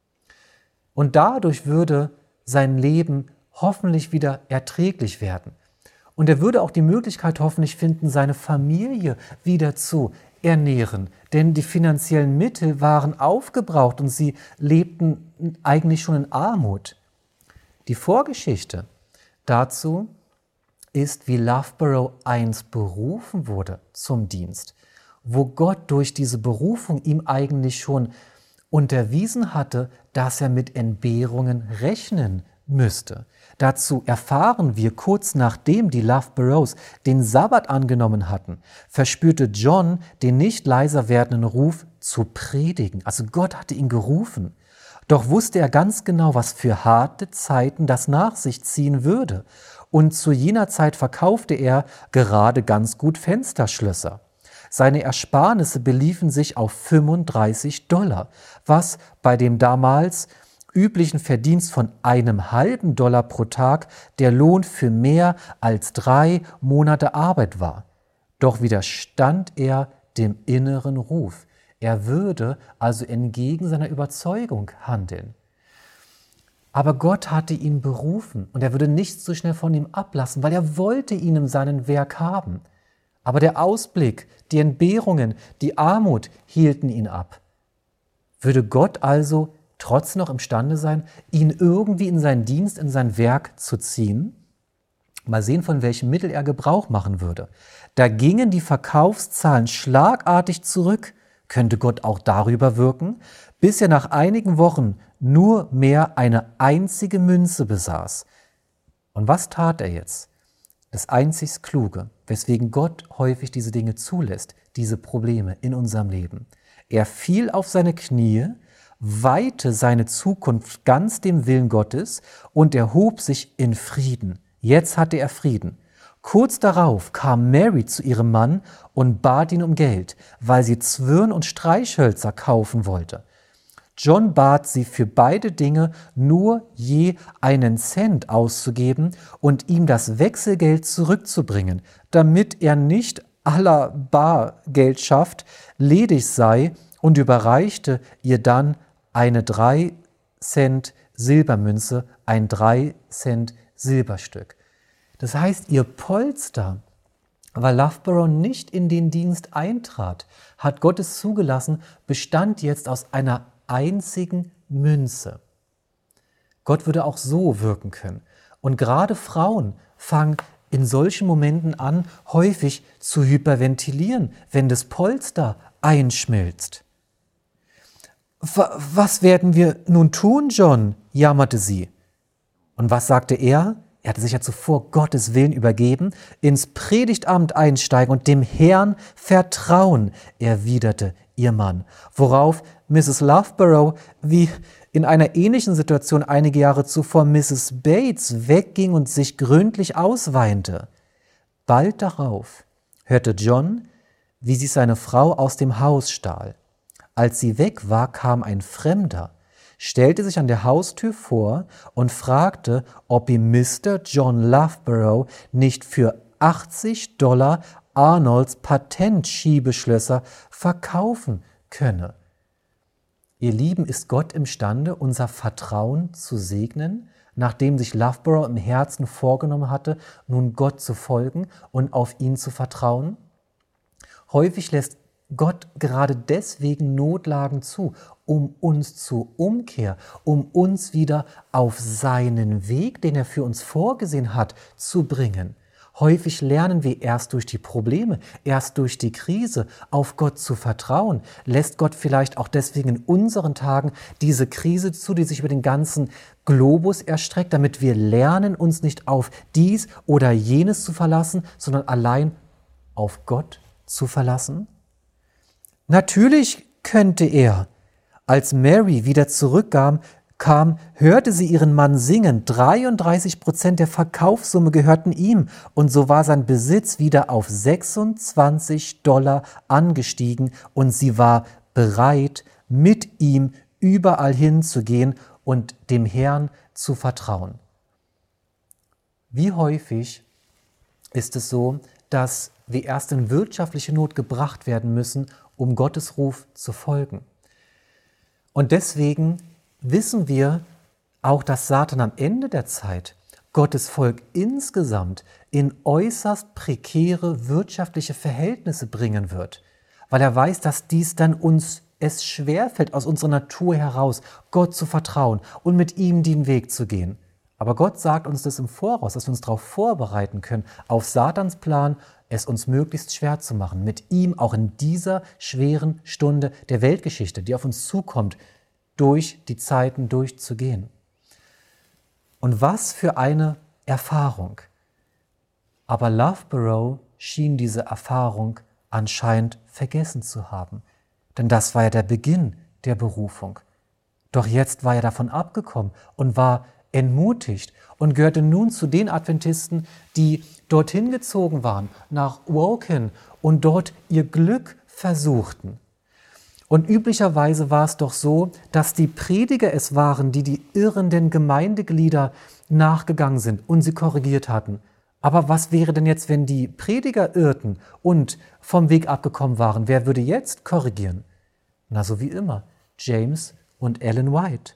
Und dadurch würde sein Leben hoffentlich wieder erträglich werden. Und er würde auch die Möglichkeit hoffentlich finden, seine Familie wieder zu ernähren. Denn die finanziellen Mittel waren aufgebraucht und sie lebten eigentlich schon in Armut. Die Vorgeschichte dazu ist, wie Loughborough einst berufen wurde zum Dienst, wo Gott durch diese Berufung ihm eigentlich schon unterwiesen hatte, dass er mit Entbehrungen rechnen müsste. Dazu erfahren wir, kurz nachdem die Loughboroughs den Sabbat angenommen hatten, verspürte John den nicht leiser werdenden Ruf zu predigen. Also Gott hatte ihn gerufen. Doch wusste er ganz genau, was für harte Zeiten das nach sich ziehen würde. Und zu jener Zeit verkaufte er gerade ganz gut Fensterschlösser. Seine Ersparnisse beliefen sich auf $35, was bei dem damals üblichen Verdienst von $0,50 pro Tag der Lohn für mehr als 3 Monate Arbeit war. Doch widerstand er dem inneren Ruf. Er würde also entgegen seiner Überzeugung handeln. Aber Gott hatte ihn berufen und er würde nicht so schnell von ihm ablassen, weil er wollte ihn in seinem Werk haben. Aber der Ausblick, die Entbehrungen, die Armut hielten ihn ab. Würde Gott also trotzdem noch imstande sein, ihn irgendwie in seinen Dienst, in sein Werk zu ziehen? Mal sehen, von welchem Mittel er Gebrauch machen würde. Da gingen die Verkaufszahlen schlagartig zurück. Könnte Gott auch darüber wirken, bis er nach einigen Wochen nur mehr eine einzige Münze besaß. Und was tat er jetzt? Das einzig Kluge, weswegen Gott häufig diese Dinge zulässt, diese Probleme in unserem Leben. Er fiel auf seine Knie, weihte seine Zukunft ganz dem Willen Gottes und erhob sich in Frieden. Jetzt hatte er Frieden. Kurz darauf kam Mary zu ihrem Mann und bat ihn um Geld, weil sie Zwirn und Streichhölzer kaufen wollte. John bat sie für beide Dinge nur je 1 Cent auszugeben und ihm das Wechselgeld zurückzubringen, damit er nicht aller Bargeldschaft ledig sei, und überreichte ihr dann eine 3 Cent Silbermünze, ein 3 Cent Silberstück. Das heißt, ihr Polster, weil Loughborough nicht in den Dienst eintrat, hat Gott es zugelassen, bestand jetzt aus einer einzigen Münze. Gott würde auch so wirken können. Und gerade Frauen fangen in solchen Momenten an, häufig zu hyperventilieren, wenn das Polster einschmilzt. Was werden wir nun tun, John? Jammerte sie. Und was sagte er? Er hatte sich ja zuvor Gottes Willen übergeben, ins Predigtamt einsteigen und dem Herrn vertrauen, erwiderte ihr Mann. Worauf Mrs. Loughborough, wie in einer ähnlichen Situation einige Jahre zuvor Mrs. Bates, wegging und sich gründlich ausweinte. Bald darauf hörte John, wie sich seine Frau aus dem Haus stahl. Als sie weg war, kam ein Fremder, stellte sich an der Haustür vor und fragte, ob ihm Mr. John Loughborough nicht für $80 Arnolds Patentschiebeschlösser verkaufen könne. Ihr Lieben, ist Gott imstande, unser Vertrauen zu segnen, nachdem sich Loughborough im Herzen vorgenommen hatte, nun Gott zu folgen und auf ihn zu vertrauen? Häufig lässt Gott gerade deswegen Notlagen zu, um uns zur Umkehr, um uns wieder auf seinen Weg, den er für uns vorgesehen hat, zu bringen. Häufig lernen wir erst durch die Probleme, erst durch die Krise auf Gott zu vertrauen. Lässt Gott vielleicht auch deswegen in unseren Tagen diese Krise zu, die sich über den ganzen Globus erstreckt, damit wir lernen, uns nicht auf dies oder jenes zu verlassen, sondern allein auf Gott zu verlassen? Natürlich könnte er. Als Mary wieder zurückkam, hörte sie ihren Mann singen. 33% der Verkaufssumme gehörten ihm und so war sein Besitz wieder auf $26 angestiegen und sie war bereit, mit ihm überall hinzugehen und dem Herrn zu vertrauen. Wie häufig ist es so, dass wir erst in wirtschaftliche Not gebracht werden müssen, um Gottes Ruf zu folgen. Und deswegen wissen wir auch, dass Satan am Ende der Zeit Gottes Volk insgesamt in äußerst prekäre wirtschaftliche Verhältnisse bringen wird, weil er weiß, dass dies dann uns es schwerfällt, aus unserer Natur heraus Gott zu vertrauen und mit ihm den Weg zu gehen. Aber Gott sagt uns das im Voraus, dass wir uns darauf vorbereiten können, auf Satans Plan, es uns möglichst schwer zu machen, mit ihm auch in dieser schweren Stunde der Weltgeschichte, die auf uns zukommt, durch die Zeiten durchzugehen. Und was für eine Erfahrung. Aber Loughborough schien diese Erfahrung anscheinend vergessen zu haben. Denn das war ja der Beginn der Berufung. Doch jetzt war er davon abgekommen und war entmutigt und gehörte nun zu den Adventisten, die dorthin gezogen waren, nach Woking und dort ihr Glück versuchten. Und üblicherweise war es doch so, dass die Prediger es waren, die die irrenden Gemeindeglieder nachgegangen sind und sie korrigiert hatten. Aber was wäre denn jetzt, wenn die Prediger irrten und vom Weg abgekommen waren? Wer würde jetzt korrigieren? Na, so wie immer, James und Ellen White.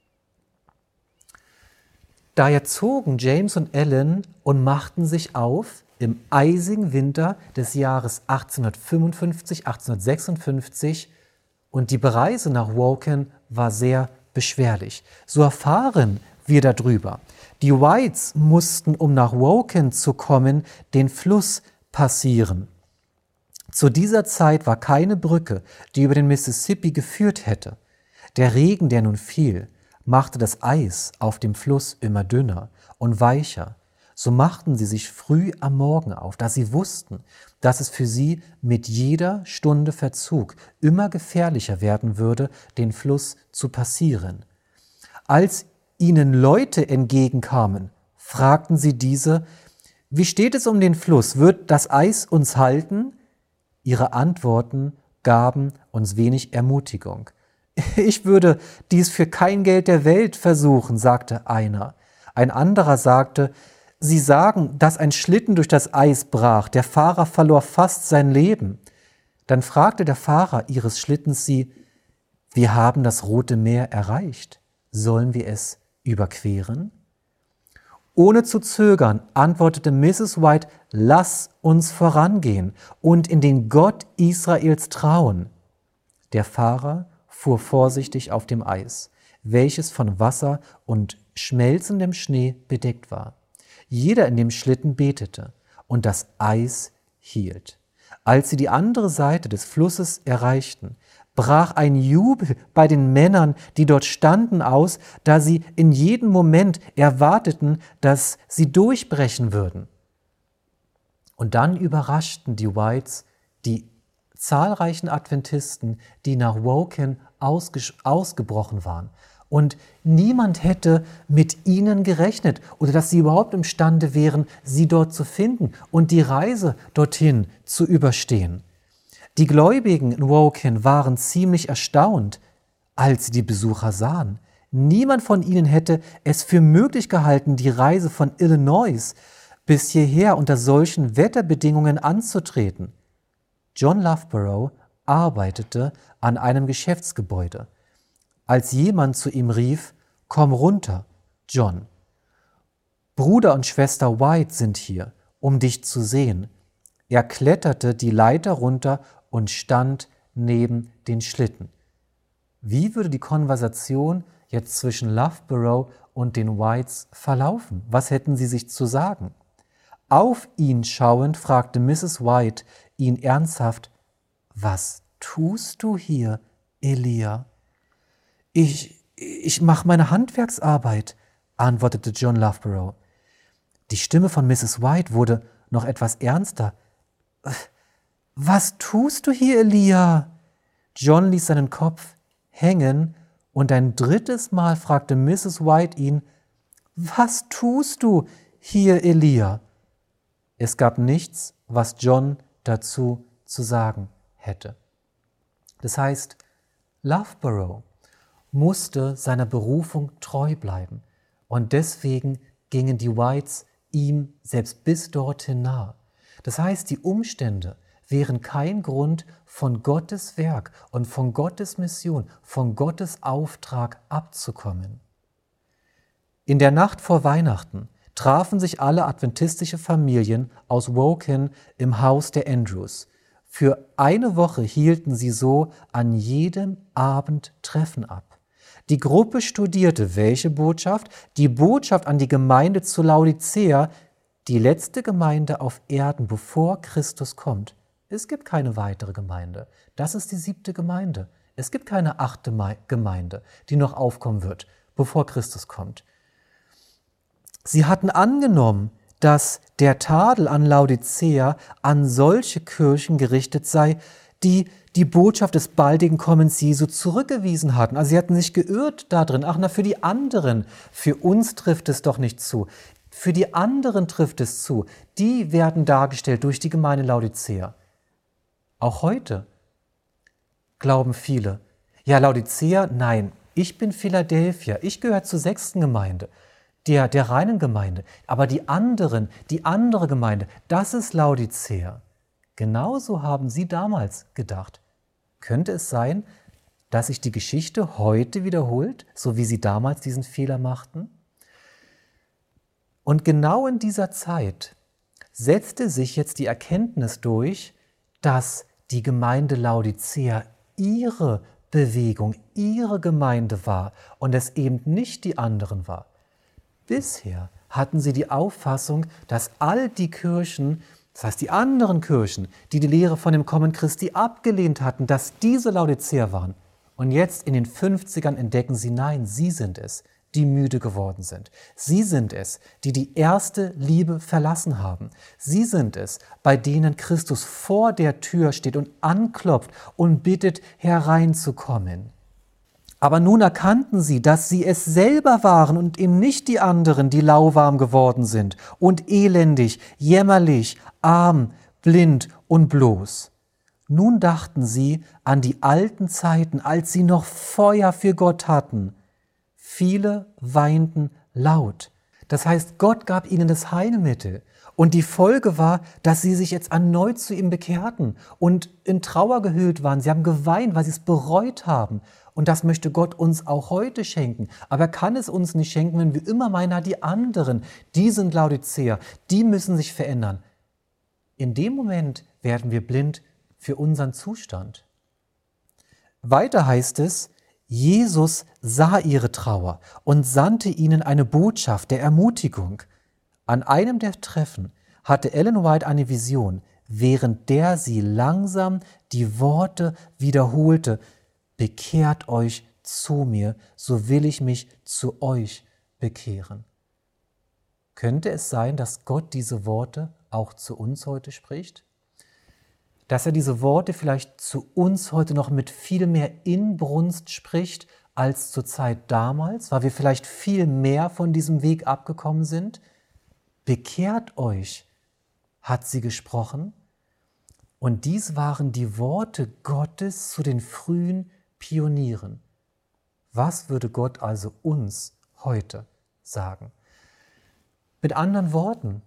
Daher zogen James und Ellen und machten sich auf im eisigen Winter des Jahres 1855, 1856 und die Reise nach Woking war sehr beschwerlich. So erfahren wir darüber. Die Whites mussten, um nach Woking zu kommen, den Fluss passieren. Zu dieser Zeit war keine Brücke, die über den Mississippi geführt hätte. Der Regen, der nun fiel, machte das Eis auf dem Fluss immer dünner und weicher. So machten sie sich früh am Morgen auf, da sie wussten, dass es für sie mit jeder Stunde Verzug immer gefährlicher werden würde, den Fluss zu passieren. Als ihnen Leute entgegenkamen, fragten sie diese: Wie steht es um den Fluss? Wird das Eis uns halten? Ihre Antworten gaben uns wenig Ermutigung. Ich würde dies für kein Geld der Welt versuchen, sagte einer. Ein anderer sagte: Sie sagen, dass ein Schlitten durch das Eis brach. Der Fahrer verlor fast sein Leben. Dann fragte der Fahrer ihres Schlittens sie: Wir haben das Rote Meer erreicht. Sollen wir es überqueren? Ohne zu zögern antwortete Mrs. White: Lass uns vorangehen und in den Gott Israels trauen. Der Fahrer fuhr vorsichtig auf dem Eis, welches von Wasser und schmelzendem Schnee bedeckt war. Jeder in dem Schlitten betete und das Eis hielt. Als sie die andere Seite des Flusses erreichten, brach ein Jubel bei den Männern, die dort standen, aus, da sie in jedem Moment erwarteten, dass sie durchbrechen würden. Und dann überraschten die Whites die zahlreichen Adventisten, die nach Woking ausgebrochen waren. Und niemand hätte mit ihnen gerechnet oder dass sie überhaupt imstande wären, sie dort zu finden und die Reise dorthin zu überstehen. Die Gläubigen in Woking waren ziemlich erstaunt, als sie die Besucher sahen. Niemand von ihnen hätte es für möglich gehalten, die Reise von Illinois bis hierher unter solchen Wetterbedingungen anzutreten. John Loughborough arbeitete an einem Geschäftsgebäude. Als jemand zu ihm rief: Komm runter, John. Bruder und Schwester White sind hier, um dich zu sehen. Er kletterte die Leiter runter und stand neben den Schlitten. Wie würde die Konversation jetzt zwischen Loughborough und den Whites verlaufen? Was hätten sie sich zu sagen? Auf ihn schauend fragte Mrs. White ihn ernsthaft: Was tust du hier, Elia? Ich mache meine Handwerksarbeit, antwortete John Loughborough. Die Stimme von Mrs. White wurde noch etwas ernster. Was tust du hier, Elia? John ließ seinen Kopf hängen und ein drittes Mal fragte Mrs. White ihn: Was tust du hier, Elia? Es gab nichts, was John dazu zu sagen hätte. Das heißt, Loughborough musste seiner Berufung treu bleiben und deswegen gingen die Whites ihm selbst bis dorthin nah. Das heißt, die Umstände wären kein Grund, von Gottes Werk und von Gottes Mission, von Gottes Auftrag abzukommen. In der Nacht vor Weihnachten trafen sich alle adventistische Familien aus Woking im Haus der Andrews. Für eine Woche hielten sie so an jedem Abend Treffen ab. Die Gruppe studierte welche Botschaft? Die Botschaft an die Gemeinde zu Laodicea, die letzte Gemeinde auf Erden, bevor Christus kommt. Es gibt keine weitere Gemeinde. Das ist die 7. Gemeinde. Es gibt keine 8. Gemeinde, die noch aufkommen wird, bevor Christus kommt. Sie hatten angenommen, dass der Tadel an Laodicea an solche Kirchen gerichtet sei, die die Botschaft des baldigen Kommens Jesu zurückgewiesen hatten. Also sie hatten sich geirrt darin. Ach, na, für die anderen, für uns trifft es doch nicht zu. Für die anderen trifft es zu. Die werden dargestellt durch die Gemeinde Laodicea. Auch heute glauben viele, ja, Laodicea, nein, ich bin Philadelphia, ich gehöre zur 6. Gemeinde, der reinen Gemeinde. Aber die andere Gemeinde, das ist Laodicea. Genauso haben sie damals gedacht. Könnte es sein, dass sich die Geschichte heute wiederholt, so wie sie damals diesen Fehler machten? Und genau in dieser Zeit setzte sich jetzt die Erkenntnis durch, dass die Gemeinde Laodicea ihre Bewegung, ihre Gemeinde war und es eben nicht die anderen war. Bisher hatten sie die Auffassung, dass all die Kirchen, das heißt die anderen Kirchen, die die Lehre von dem Kommen Christi abgelehnt hatten, dass diese Laodicea waren. Und jetzt in den 50ern entdecken sie, nein, sie sind es, die müde geworden sind. Sie sind es, die die erste Liebe verlassen haben. Sie sind es, bei denen Christus vor der Tür steht und anklopft und bittet, hereinzukommen. Aber nun erkannten sie, dass sie es selber waren und eben nicht die anderen, die lauwarm geworden sind und elendig, jämmerlich, arm, blind und bloß. Nun dachten sie an die alten Zeiten, als sie noch Feuer für Gott hatten. Viele weinten laut. Das heißt, Gott gab ihnen das Heilmittel. Und die Folge war, dass sie sich jetzt erneut zu ihm bekehrten und in Trauer gehüllt waren. Sie haben geweint, weil sie es bereut haben. Und das möchte Gott uns auch heute schenken. Aber er kann es uns nicht schenken, wenn wir immer meinen, die anderen, die sind Laodicea, die müssen sich verändern. In dem Moment werden wir blind für unseren Zustand. Weiter heißt es, Jesus sah ihre Trauer und sandte ihnen eine Botschaft der Ermutigung. An einem der Treffen hatte Ellen White eine Vision, während der sie langsam die Worte wiederholte: Bekehrt euch zu mir, so will ich mich zu euch bekehren. Könnte es sein, dass Gott diese Worte auch zu uns heute spricht? Dass er diese Worte vielleicht zu uns heute noch mit viel mehr Inbrunst spricht als zur Zeit damals, weil wir vielleicht viel mehr von diesem Weg abgekommen sind? Bekehrt euch, hat sie gesprochen. Und dies waren die Worte Gottes zu den frühen Pionieren. Was würde Gott also uns heute sagen? Mit anderen Worten,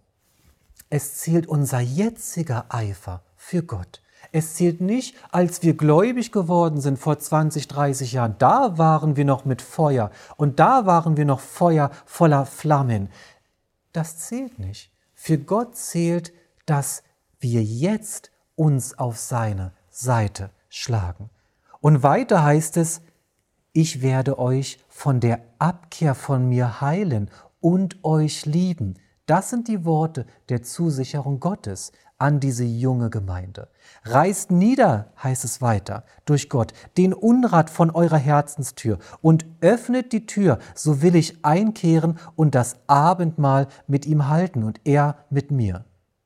es zählt unser jetziger Eifer für Gott. Es zählt nicht, als wir gläubig geworden sind vor 20, 30 Jahren. Da waren wir noch mit Feuer und da waren wir noch Feuer voller Flammen. Das zählt nicht. Für Gott zählt, dass wir jetzt uns auf seine Seite schlagen. Und weiter heißt es, ich werde euch von der Abkehr von mir heilen und euch lieben. Das sind die Worte der Zusicherung Gottes an diese junge Gemeinde. Reißt nieder, heißt es weiter, durch Gott, den Unrat von eurer Herzenstür und öffnet die Tür, so will ich einkehren und das Abendmahl mit ihm halten und er mit mir.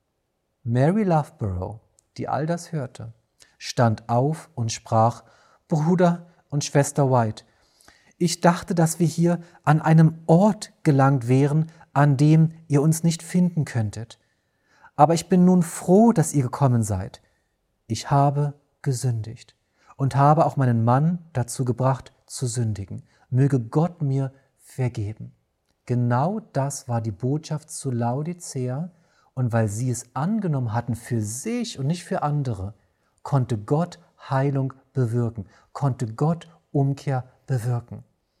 Mary Loughborough, die all das hörte, stand auf und sprach: Bruder und Schwester White, ich dachte, dass wir hier an einem Ort gelangt wären, an dem ihr uns nicht finden könntet. Aber ich bin nun froh, dass ihr gekommen seid. Ich habe gesündigt und habe auch meinen Mann dazu gebracht, zu sündigen. Möge Gott mir vergeben. Genau das war die Botschaft zu Laodicea, und weil sie es angenommen hatten für sich und nicht für andere, konnte Gott Heilung bewirken, konnte Gott Umkehr bewirken.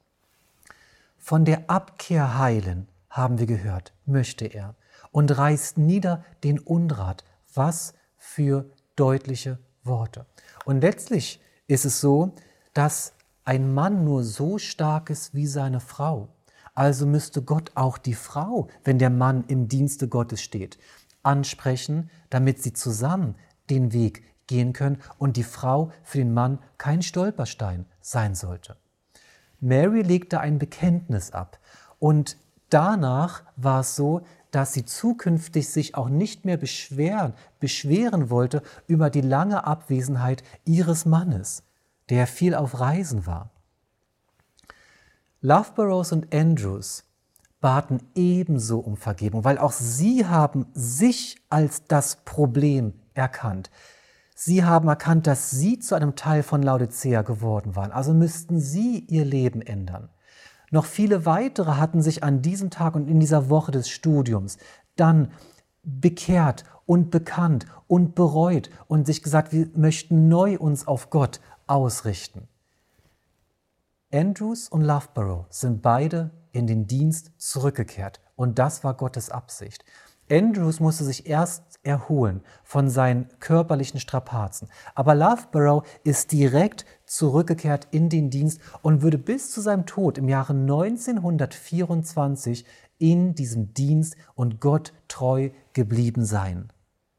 Von der Abkehr heilen, haben wir gehört, möchte er, und reißt nieder den Unrat. Was für deutliche Worte. Und letztlich ist es so, dass ein Mann nur so stark ist wie seine Frau. Also müsste Gott auch die Frau, wenn der Mann im Dienste Gottes steht, ansprechen, damit sie zusammen den Weg gehen können und die Frau für den Mann kein Stolperstein sein sollte. Mary legte ein Bekenntnis ab und danach war es so, dass sie zukünftig sich auch nicht mehr beschweren wollte über die lange Abwesenheit ihres Mannes, der viel auf Reisen war. Loughborough und Andrews baten ebenso um Vergebung, weil auch sie haben sich als das Problem erkannt. Sie haben erkannt, dass sie zu einem Teil von Laodicea geworden waren, also müssten sie ihr Leben ändern. Noch viele weitere hatten sich an diesem Tag und in dieser Woche des Studiums dann bekehrt und bekannt und bereut und sich gesagt, wir möchten neu uns auf Gott ausrichten. Andrews und Loughborough sind beide in den Dienst zurückgekehrt und das war Gottes Absicht. Andrews musste sich erst erholen von seinen körperlichen Strapazen, aber Loughborough ist direkt zurückgekehrt in den Dienst und würde bis zu seinem Tod im Jahre 1924 in diesem Dienst und Gott treu geblieben sein.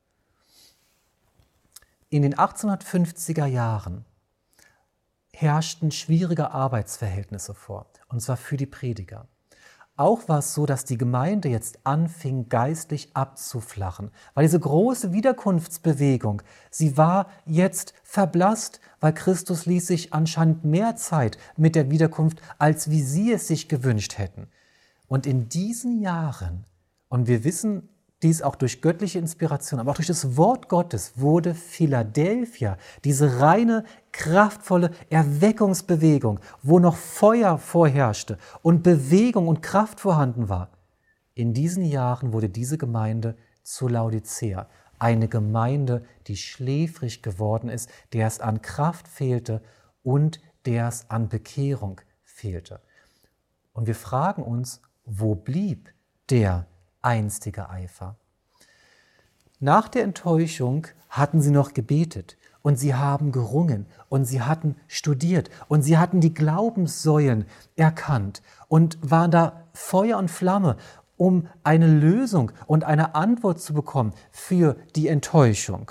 In den 1850er Jahren herrschten schwierige Arbeitsverhältnisse vor, und zwar für die Prediger. Auch war es so, dass die Gemeinde jetzt anfing, geistlich abzuflachen, weil diese große Wiederkunftsbewegung, sie war jetzt verblasst, weil Christus ließ sich anscheinend mehr Zeit mit der Wiederkunft, als wie sie es sich gewünscht hätten. Und in diesen Jahren, und wir wissen dies auch durch göttliche Inspiration, aber auch durch das Wort Gottes, wurde Philadelphia, diese reine, kraftvolle Erweckungsbewegung, wo noch Feuer vorherrschte und Bewegung und Kraft vorhanden war. In diesen Jahren wurde diese Gemeinde zu Laodicea, eine Gemeinde, die schläfrig geworden ist, der es an Kraft fehlte und der es an Bekehrung fehlte. Und wir fragen uns, wo blieb der einstige Eifer? Nach der Enttäuschung hatten sie noch gebetet und sie haben gerungen und sie hatten studiert und sie hatten die Glaubenssäulen erkannt und waren da Feuer und Flamme, um eine Lösung und eine Antwort zu bekommen für die Enttäuschung.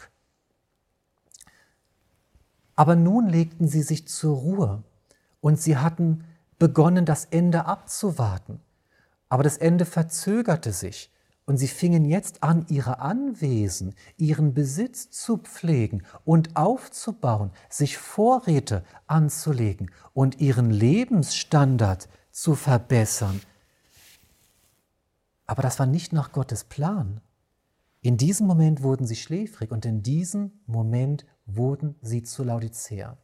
Aber nun legten sie sich zur Ruhe und sie hatten begonnen, das Ende abzuwarten. Aber das Ende verzögerte sich und sie fingen jetzt an, ihre Anwesen, ihren Besitz zu pflegen und aufzubauen, sich Vorräte anzulegen und ihren Lebensstandard zu verbessern. Aber das war nicht nach Gottes Plan. In diesem Moment wurden sie schläfrig und in diesem Moment wurden sie zu Laodicea.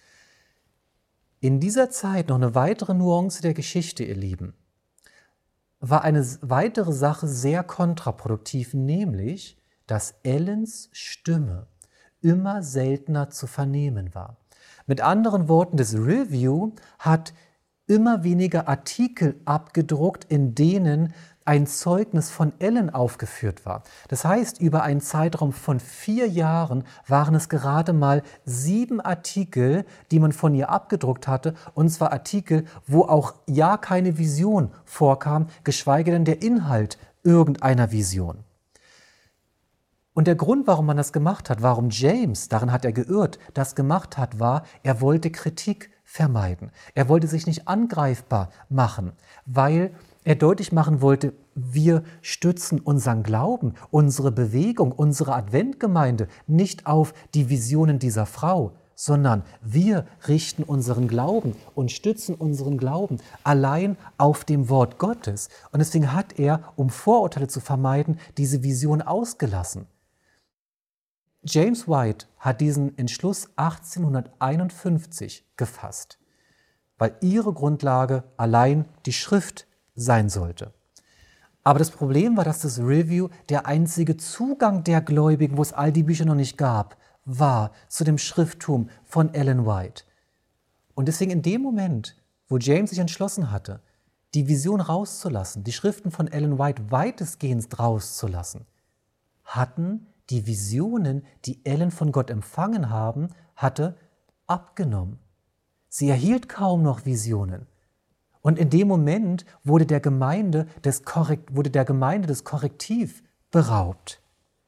In dieser Zeit noch eine weitere Nuance der Geschichte, ihr Lieben, war eine weitere Sache sehr kontraproduktiv, nämlich, dass Ellens Stimme immer seltener zu vernehmen war. Mit anderen Worten, das Review hat immer weniger Artikel abgedruckt, in denen ein Zeugnis von Ellen aufgeführt war. Das heißt, über einen Zeitraum von 4 Jahren waren es gerade mal 7 Artikel, die man von ihr abgedruckt hatte, und zwar Artikel, wo auch ja keine Vision vorkam, geschweige denn der Inhalt irgendeiner Vision. Und der Grund, warum man das gemacht hat, warum James, darin hat er geirrt, das gemacht hat, war, er wollte Kritik vermeiden. Er wollte sich nicht angreifbar machen, weil er deutlich machen wollte, wir stützen unseren Glauben, unsere Bewegung, unsere Adventgemeinde nicht auf die Visionen dieser Frau, sondern wir richten unseren Glauben und stützen unseren Glauben allein auf dem Wort Gottes. Und deswegen hat er, um Vorurteile zu vermeiden, diese Vision ausgelassen. James White hat diesen Entschluss 1851 gefasst, weil ihre Grundlage allein die Schrift sein sollte. Aber das Problem war, dass das Review der einzige Zugang der Gläubigen, wo es all die Bücher noch nicht gab, war zu dem Schrifttum von Ellen White. Und deswegen in dem Moment, wo James sich entschlossen hatte, die Vision rauszulassen, die Schriften von Ellen White weitestgehend rauszulassen, hatten die Visionen, die Ellen von Gott empfangen hatte, abgenommen. Sie erhielt kaum noch Visionen. Und in dem Moment wurde der Gemeinde das Korrektiv beraubt.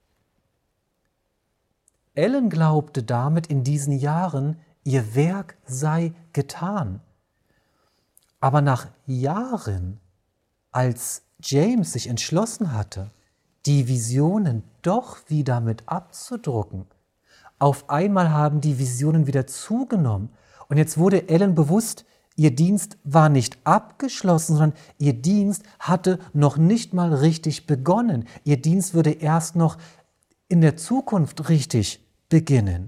Ellen glaubte damit in diesen Jahren, ihr Werk sei getan. Aber nach Jahren, als James sich entschlossen hatte, die Visionen doch wieder mit abzudrucken, auf einmal haben die Visionen wieder zugenommen. Und jetzt wurde Ellen bewusst, ihr Dienst war nicht abgeschlossen, sondern ihr Dienst hatte noch nicht mal richtig begonnen. Ihr Dienst würde erst noch in der Zukunft richtig beginnen.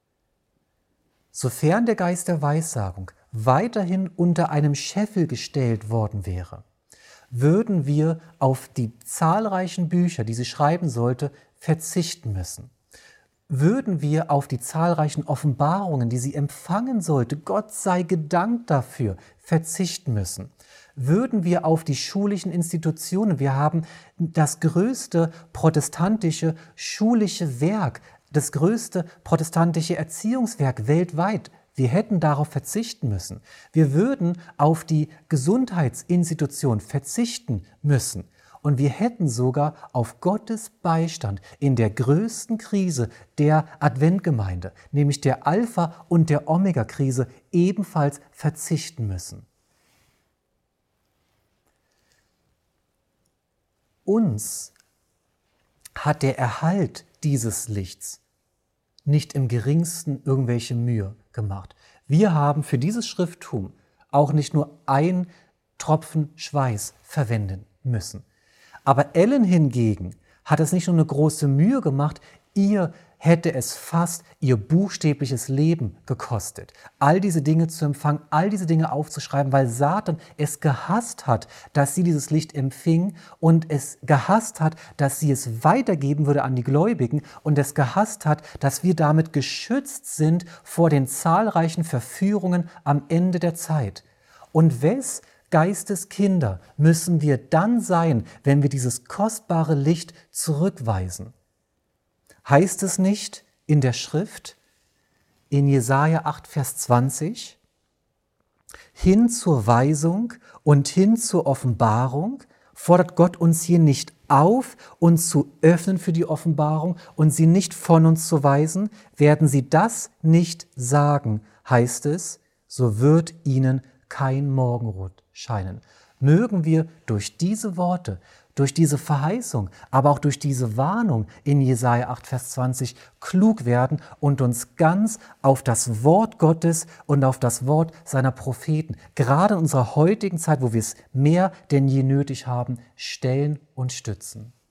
Sofern der Geist der Weissagung weiterhin unter einem Scheffel gestellt worden wäre, würden wir auf die zahlreichen Bücher, die sie schreiben sollte, verzichten müssen. Würden wir auf die zahlreichen Offenbarungen, die sie empfangen sollte, Gott sei gedankt dafür, verzichten müssen. Würden wir auf die schulischen Institutionen, wir haben das größte protestantische schulische Werk, das größte protestantische Erziehungswerk weltweit, wir hätten darauf verzichten müssen. Wir würden auf die Gesundheitsinstitution verzichten müssen. Und wir hätten sogar auf Gottes Beistand in der größten Krise der Adventgemeinde, nämlich der Alpha- und der Omega-Krise, ebenfalls verzichten müssen. Uns hat der Erhalt dieses Lichts nicht im geringsten irgendwelche Mühe gemacht. Wir haben für dieses Schrifttum auch nicht nur ein Tropfen Schweiß verwenden müssen. Aber Ellen hingegen hat es nicht nur eine große Mühe gemacht, ihr hätte es fast ihr buchstäbliches Leben gekostet, all diese Dinge zu empfangen, all diese Dinge aufzuschreiben, weil Satan es gehasst hat, dass sie dieses Licht empfing und es gehasst hat, dass sie es weitergeben würde an die Gläubigen und es gehasst hat, dass wir damit geschützt sind vor den zahlreichen Verführungen am Ende der Zeit. Und wes Geistes Kinder müssen wir dann sein, wenn wir dieses kostbare Licht zurückweisen? Heißt es nicht in der Schrift, in Jesaja 8, Vers 20, hin zur Weisung und hin zur Offenbarung, fordert Gott uns hier nicht auf, uns zu öffnen für die Offenbarung und sie nicht von uns zu weisen? Werden sie das nicht sagen, heißt es, so wird ihnen kein Morgenrot scheinen. Mögen wir durch diese Worte, durch diese Verheißung, aber auch durch diese Warnung in Jesaja 8, Vers 20 klug werden und uns ganz auf das Wort Gottes und auf das Wort seiner Propheten, gerade in unserer heutigen Zeit, wo wir es mehr denn je nötig haben, stellen und stützen.